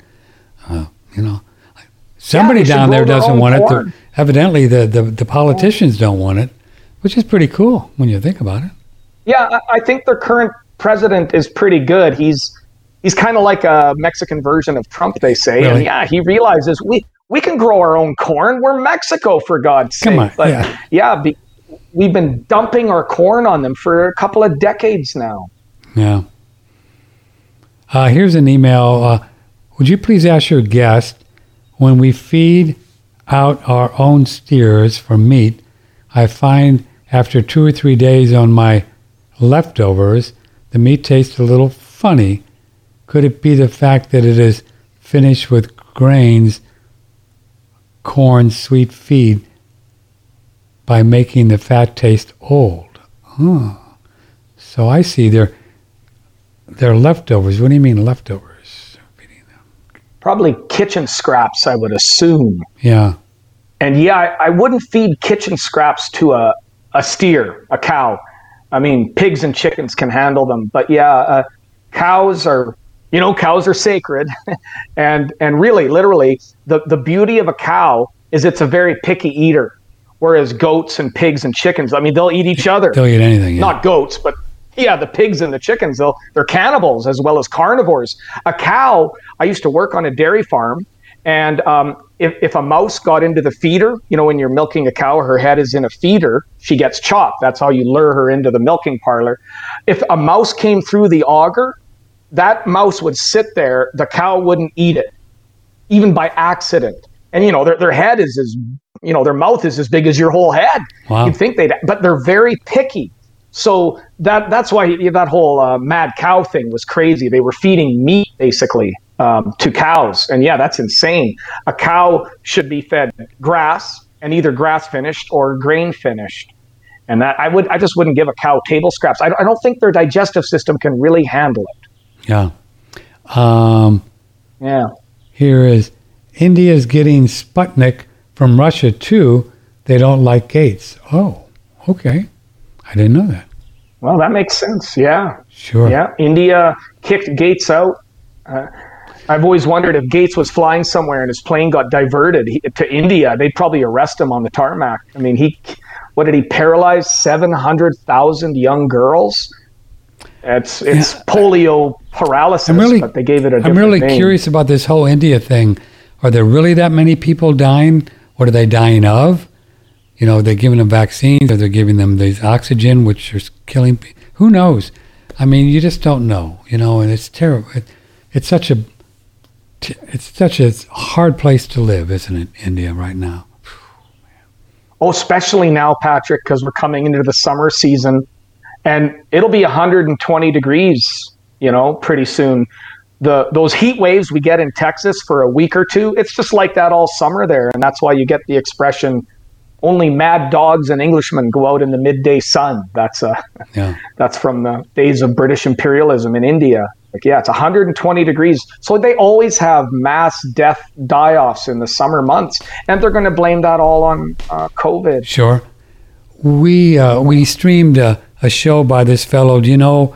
Somebody down there doesn't want it. Evidently, the politicians don't want it, which is pretty cool when you think about it. Yeah, I think their current president is pretty good. He's kind of like a Mexican version of Trump, they say. Really? And yeah, he realizes we can grow our own corn. We're Mexico, for God's sake. Come on. But we've been dumping our corn on them for a couple of decades now. Yeah. Here's an email. Would you please ask your guest, when we feed out our own steers for meat, I find after 2 or 3 days on my leftovers, the meat tastes a little funny. Could it be the fact that it is finished with grains, corn, sweet feed, by making the fat taste old? So I see they're leftovers. What do you mean leftovers? Probably kitchen scraps, I would assume. Yeah. And I wouldn't feed kitchen scraps to a steer, a cow. I mean, pigs and chickens can handle them, but cows are sacred. and really, literally, the beauty of a cow is it's a very picky eater, whereas goats and pigs and chickens, I mean, they'll eat each other. They'll eat anything. Yeah. Not goats, but the pigs and the chickens, they're cannibals as well as carnivores. A cow, I used to work on a dairy farm, and if a mouse got into the feeder, when you're milking a cow, her head is in a feeder, she gets chopped. That's how you lure her into the milking parlor. If a mouse came through the auger, that mouse would sit there, the cow wouldn't eat it, even by accident. And, their head is their mouth is as big as your whole head. Wow. You'd think but they're very picky. So that's why that whole mad cow thing was crazy. They were feeding meat, basically, to cows. And that's insane. A cow should be fed grass, and either grass finished or grain finished. And that I just wouldn't give a cow table scraps. I don't think their digestive system can really handle it. Yeah. Yeah. Here is India's getting Sputnik from Russia too. They don't like Gates. Oh, okay. I didn't know that. Well, that makes sense. Yeah. Sure. Yeah. India kicked Gates out. I've always wondered if Gates was flying somewhere and his plane got diverted to India, they'd probably arrest him on the tarmac. I mean, he paralyze 700,000 young girls? It's polio paralysis, but they gave it a different name. I'm really curious about this whole India thing. Are there really that many people dying? What are they dying of? They're giving them vaccines, or they're giving them this oxygen, which is killing people. Who knows? I mean, you just don't know, and it's terrible. It's such a hard place to live, isn't it, India, right now? Oh, especially now, Patrick, because we're coming into the summer season, and it'll be 120 degrees, pretty soon. Those heat waves we get in Texas for a week or two, it's just like that all summer there, and that's why you get the expression, only mad dogs and Englishmen go out in the midday sun. That's from the days of British imperialism in India. Like, yeah, it's 120 degrees. So they always have mass death die-offs in the summer months, and they're going to blame that all on COVID. Sure. We streamed a show by this fellow. Do you know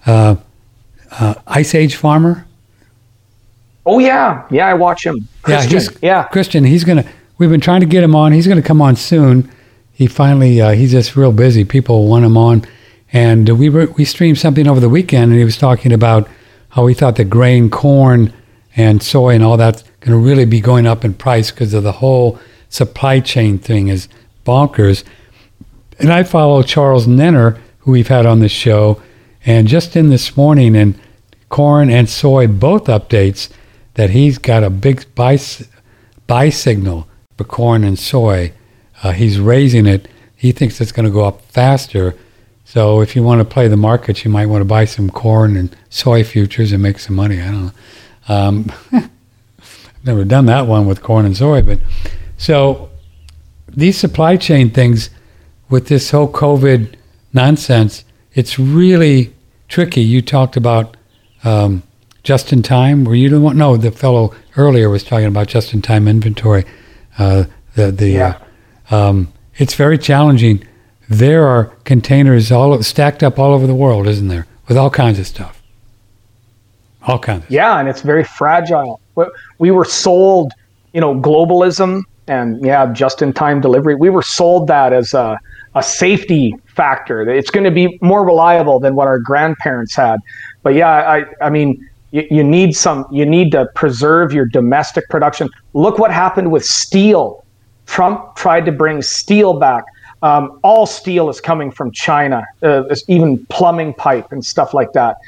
Ice Age Farmer? Oh, yeah. Yeah, I watch him. Christian. Christian, we've been trying to get him on. He's going to come on soon. He finally, he's just real busy. People want him on. And we streamed something over the weekend, and he was talking about how he thought that grain, corn, and soy and all that's going to really be going up in price because of the whole supply chain thing is bonkers. And I follow Charles Nenner, who we've had on the show, and just in this morning, in corn and soy, both updates, that he's got a big buy signal for corn and soy. He's raising it. He thinks it's going to go up faster. So if you want to play the markets, you might want to buy some corn and soy futures and make some money. I don't know. I've never done that one with corn and soy. But so these supply chain things with this whole COVID nonsense, it's really tricky. You talked about just in time. Were you the one? No, the fellow earlier was talking about just in time inventory. It's very challenging. There are containers stacked up all over the world, isn't there, with all kinds of stuff. All kinds of stuff. Yeah, and it's very fragile. We were sold, globalism and, just-in-time delivery. We were sold that as a safety factor. It's going to be more reliable than what our grandparents had. But, yeah, I mean, you need to preserve your domestic production. Look what happened with steel. Trump tried to bring steel back. All steel is coming from China, even plumbing pipe and stuff like that.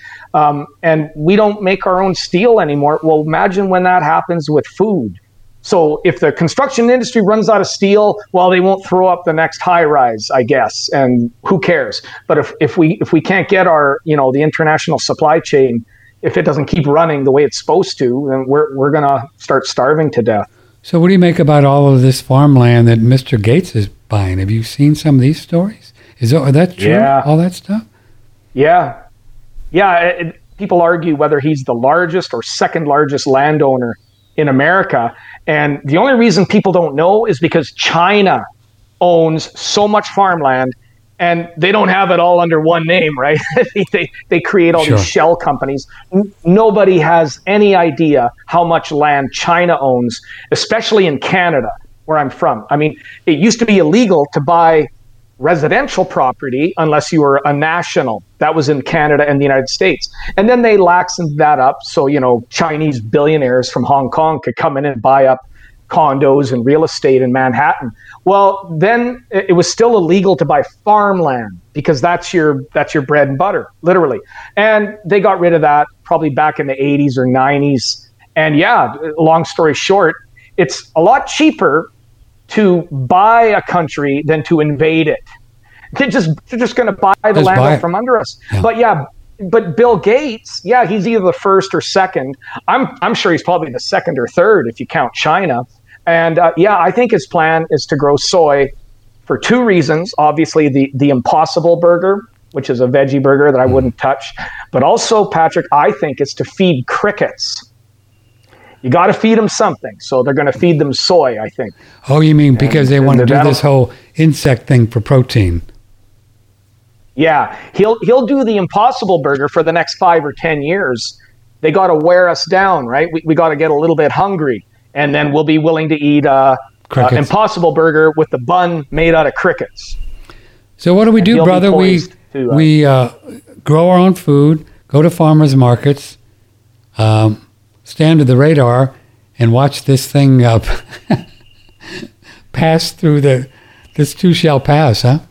And we don't make our own steel anymore. Well, imagine when that happens with food. So if the construction industry runs out of steel, well, they won't throw up the next high rise, I guess. And who cares? But if we can't get our, the international supply chain, if it doesn't keep running the way it's supposed to, then we're going to start starving to death. So what do you make about all of this farmland that Mr. Gates is buying? Have you seen some of these stories? Are that true? Yeah. All that stuff? Yeah. Yeah. People argue whether he's the largest or second largest landowner in America. And the only reason people don't know is because China owns so much farmland and they don't have it all under one name, right? they create all these shell companies. Nobody has any idea how much land China owns, especially in Canada, where I'm from. I mean, it used to be illegal to buy residential property unless you were a national. That was in Canada and the United States. And then they laxened that up so, Chinese billionaires from Hong Kong could come in and buy up condos and real estate in Manhattan. Well, then it was still illegal to buy farmland because that's your bread and butter, literally. And they got rid of that probably back in the 80s or 90s. And yeah, long story short, it's a lot cheaper to buy a country than to invade it. They're just going to buy the land out from under us. Yeah. But Bill Gates, he's either the first or second. I'm sure he's probably the second or third if you count China. And I think his plan is to grow soy for two reasons. Obviously, the Impossible Burger, which is a veggie burger that I wouldn't touch. But also, Patrick, I think it's to feed crickets. You got to feed them something. So they're going to feed them soy, I think. Oh, you mean because they want to do this whole insect thing for protein? Yeah, he'll do the Impossible Burger for the next 5 or 10 years. They got to wear us down, right? We got to get a little bit hungry. And then we'll be willing to eat Impossible Burger with the bun made out of crickets. So what do we do, brother? We grow our own food, go to farmers markets, stand to the radar, and watch this thing pass through this too shall pass, huh?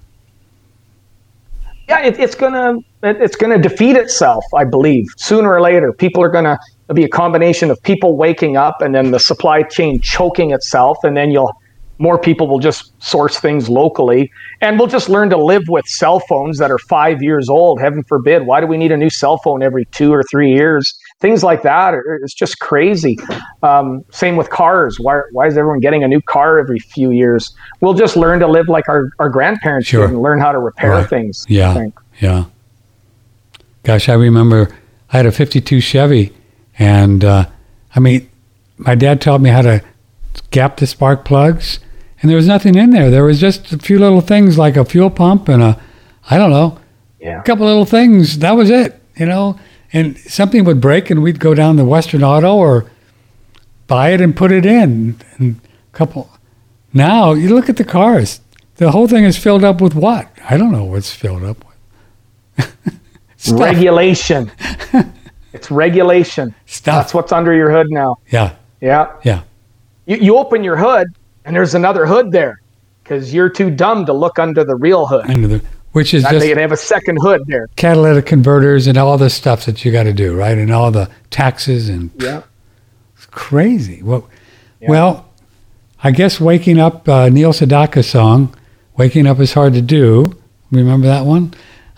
Yeah, it's gonna defeat itself, I believe. Sooner or later, it'll be a combination of people waking up and then the supply chain choking itself, and then more people will just source things locally, and we'll just learn to live with cell phones that are 5 years old. Heaven forbid. Why do we need a new cell phone every 2 or 3 years? Things like that. It's just crazy. Same with cars. Why is everyone getting a new car every few years? We'll just learn to live like our grandparents did and learn how to repair things. Yeah. Gosh, I remember I had a 52 Chevy, and my dad taught me how to gap the spark plugs, and there was nothing in there. There was just a few little things like a fuel pump and a couple little things. That was it, and something would break and we'd go down to Western Auto or buy it and put it in. And now you look at the cars, the whole thing is filled up with what? I don't know what's filled up with. Regulation. It's regulation. Stuff. That's what's under your hood now. Yeah. You open your hood and there's another hood there because you're too dumb to look under the real hood. Which is just they have a second hood there. Catalytic converters and all the stuff that you got to do, right? And all the taxes and it's crazy. Well, I guess waking up, Neil Sedaka song, "Waking Up Is Hard to Do." Remember that one?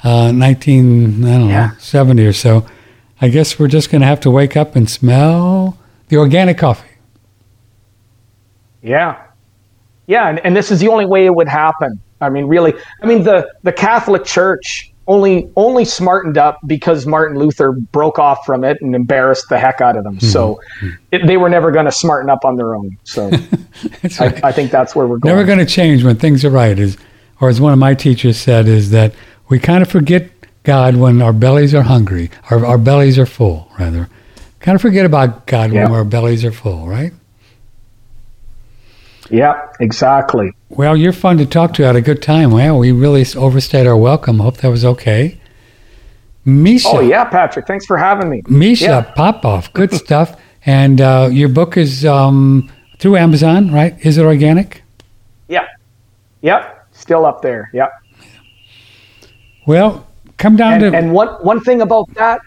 70 or so. I guess we're just going to have to wake up and smell the organic coffee. Yeah, and this is the only way it would happen. I mean, really. I mean, the Catholic Church only smartened up because Martin Luther broke off from it and embarrassed the heck out of them. Mm-hmm. So they were never going to smarten up on their own. So right. I think that's where we're going. Never going to change when things are right. Or as one of my teachers said, is that we kind of forget God when our bellies are hungry, or our bellies are full, rather. Kind of forget about God when our bellies are full, right? Yeah, exactly. Well, you're fun to talk to. I had a good time. Well, we really overstayed our welcome. Hope that was okay. Misha. Oh, yeah, Patrick. Thanks for having me. Misha Popov. Good stuff. And your book is through Amazon, right? Is It Organic? Yeah. Yep. Still up there. Yep. Well, come down to... And one thing about that,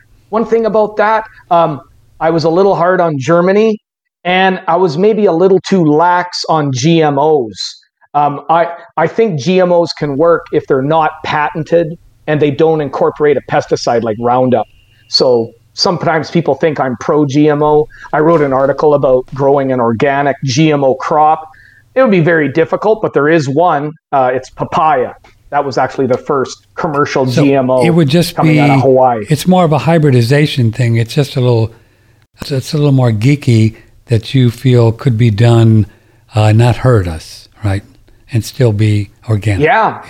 I was a little hard on Germany, and I was maybe a little too lax on GMOs. I think GMOs can work if they're not patented and they don't incorporate a pesticide like Roundup. So sometimes people think I'm pro-GMO. I wrote an article about growing an organic GMO crop. It would be very difficult, but there is one. It's papaya. That was actually the first commercial GMO. It would just coming out of Hawaii. It's more of a hybridization thing. It's just a little more geeky that you feel could be done, not hurt us, right? And still be organic.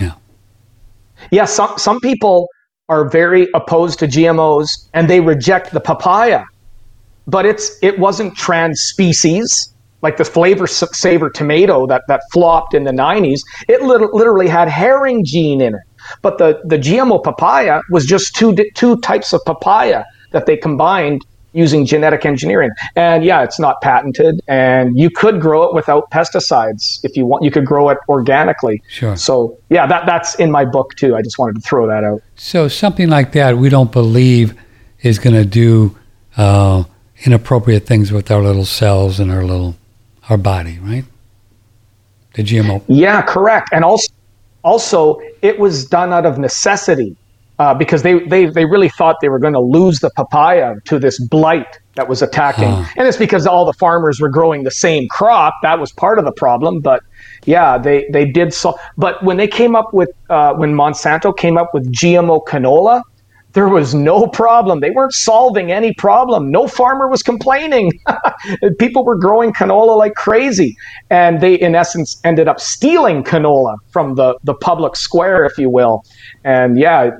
Yeah. Some people are very opposed to GMOs and they reject the papaya, but it wasn't trans-species. Like the Flavor Saver tomato that flopped in the 90s, it literally had herring gene in it. But the GMO papaya was just two types of papaya that they combined using genetic engineering. And it's not patented, and you could grow it without pesticides if you want. You could grow it organically. Sure. So that's in my book too. I just wanted to throw that out. So something like that we don't believe is going to do inappropriate things with our little cells and our body, right? The GMO. Yeah, correct. And also it was done out of necessity because they really thought they were going to lose the papaya to this blight that was attacking. And it's because all the farmers were growing the same crop. That was part of the problem. But they did so. But when they came up with, when Monsanto came up with GMO canola, there was no problem. They weren't solving any problem. No farmer was complaining. People were growing canola like crazy. And they, in essence, ended up stealing canola from the public square, if you will. And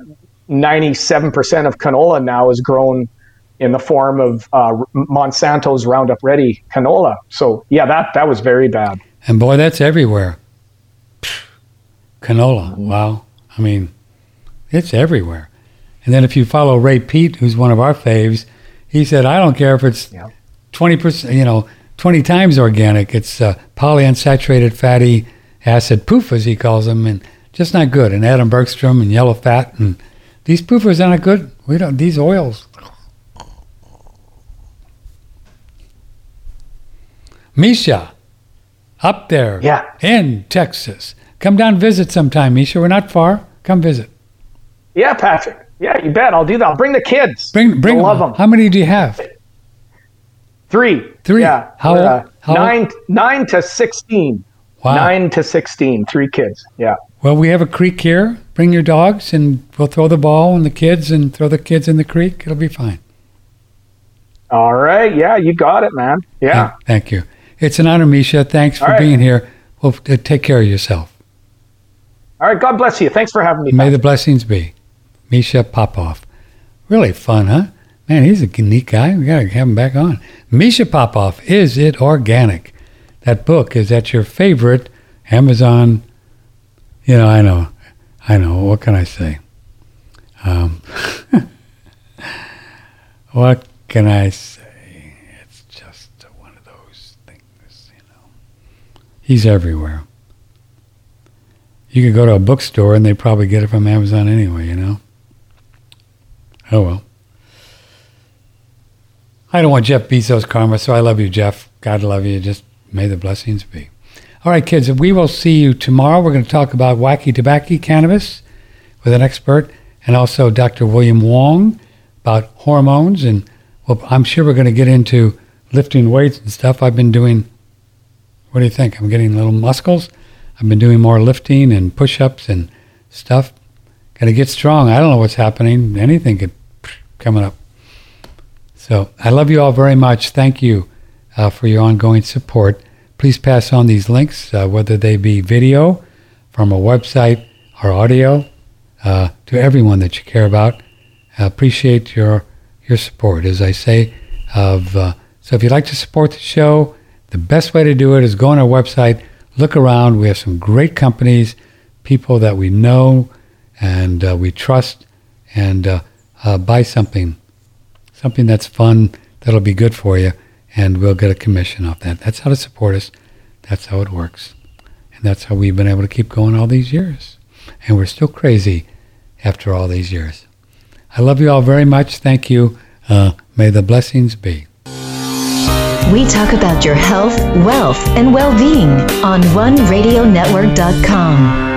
97% of canola now is grown in the form of Monsanto's Roundup Ready canola. So, that was very bad. And boy, that's everywhere. Canola, wow. I mean, it's everywhere. And then if you follow Ray Peat, who's one of our faves, he said, I don't care if it's 20%, 20 times organic. It's polyunsaturated fatty acid PUFAs, he calls them, and just not good. And Adam Bergstrom and yellow fat, and these PUFAs are not good. These oils. Misha, up there in Texas. Come down visit sometime, Misha. We're not far. Come visit. Yeah, Patrick. Yeah, you bet. I'll do that. I'll bring the kids. Bring love them. How many do you have? 3. Yeah. How 9 to 16. Wow. 9 to 16. 3 kids. Yeah. Well, we have a creek here. Bring your dogs, and we'll throw the ball and the kids, and throw the kids in the creek. It'll be fine. All right. Yeah, you got it, man. Yeah. Thank you. It's an honor, Misha. Thanks for being here. Well, take care of yourself. All right. God bless you. Thanks for having me. May the blessings be. Misha Popov. Really fun, huh? Man, he's a neat guy. We got to have him back on. Misha Popov, Is It Organic? That book is at your favorite Amazon. You know, I know. What can I say? What can I say? It's just one of those things, you know. He's everywhere. You could go to a bookstore and they probably get it from Amazon anyway, you know. Oh, well. I don't want Jeff Bezos' karma, so I love you, Jeff. God love you. Just may the blessings be. All right, kids, we will see you tomorrow. We're going to talk about wacky tobacco cannabis with an expert, and also Dr. William Wong about hormones. And well, I'm sure we're going to get into lifting weights and stuff. I've been doing, what do you think? I'm getting little muscles. I've been doing more lifting and push-ups and stuff. Got to get strong. I don't know what's happening. Anything could coming up. So I love you all very much. Thank you for your ongoing support. Please pass on these links, whether they be video from a website or audio, to everyone that you care about. I appreciate your support, as I say. So if you'd like to support the show, the best way to do it is go on our website, look around. We have some great companies, people that we know and we trust, and buy something that's fun, that'll be good for you, and we'll get a commission off that. That's how to support us. That's how it works. And that's how we've been able to keep going all these years. And we're still crazy after all these years. I love you all very much. Thank you. May the blessings be. We talk about your health, wealth, and well-being on OneRadioNetwork.com.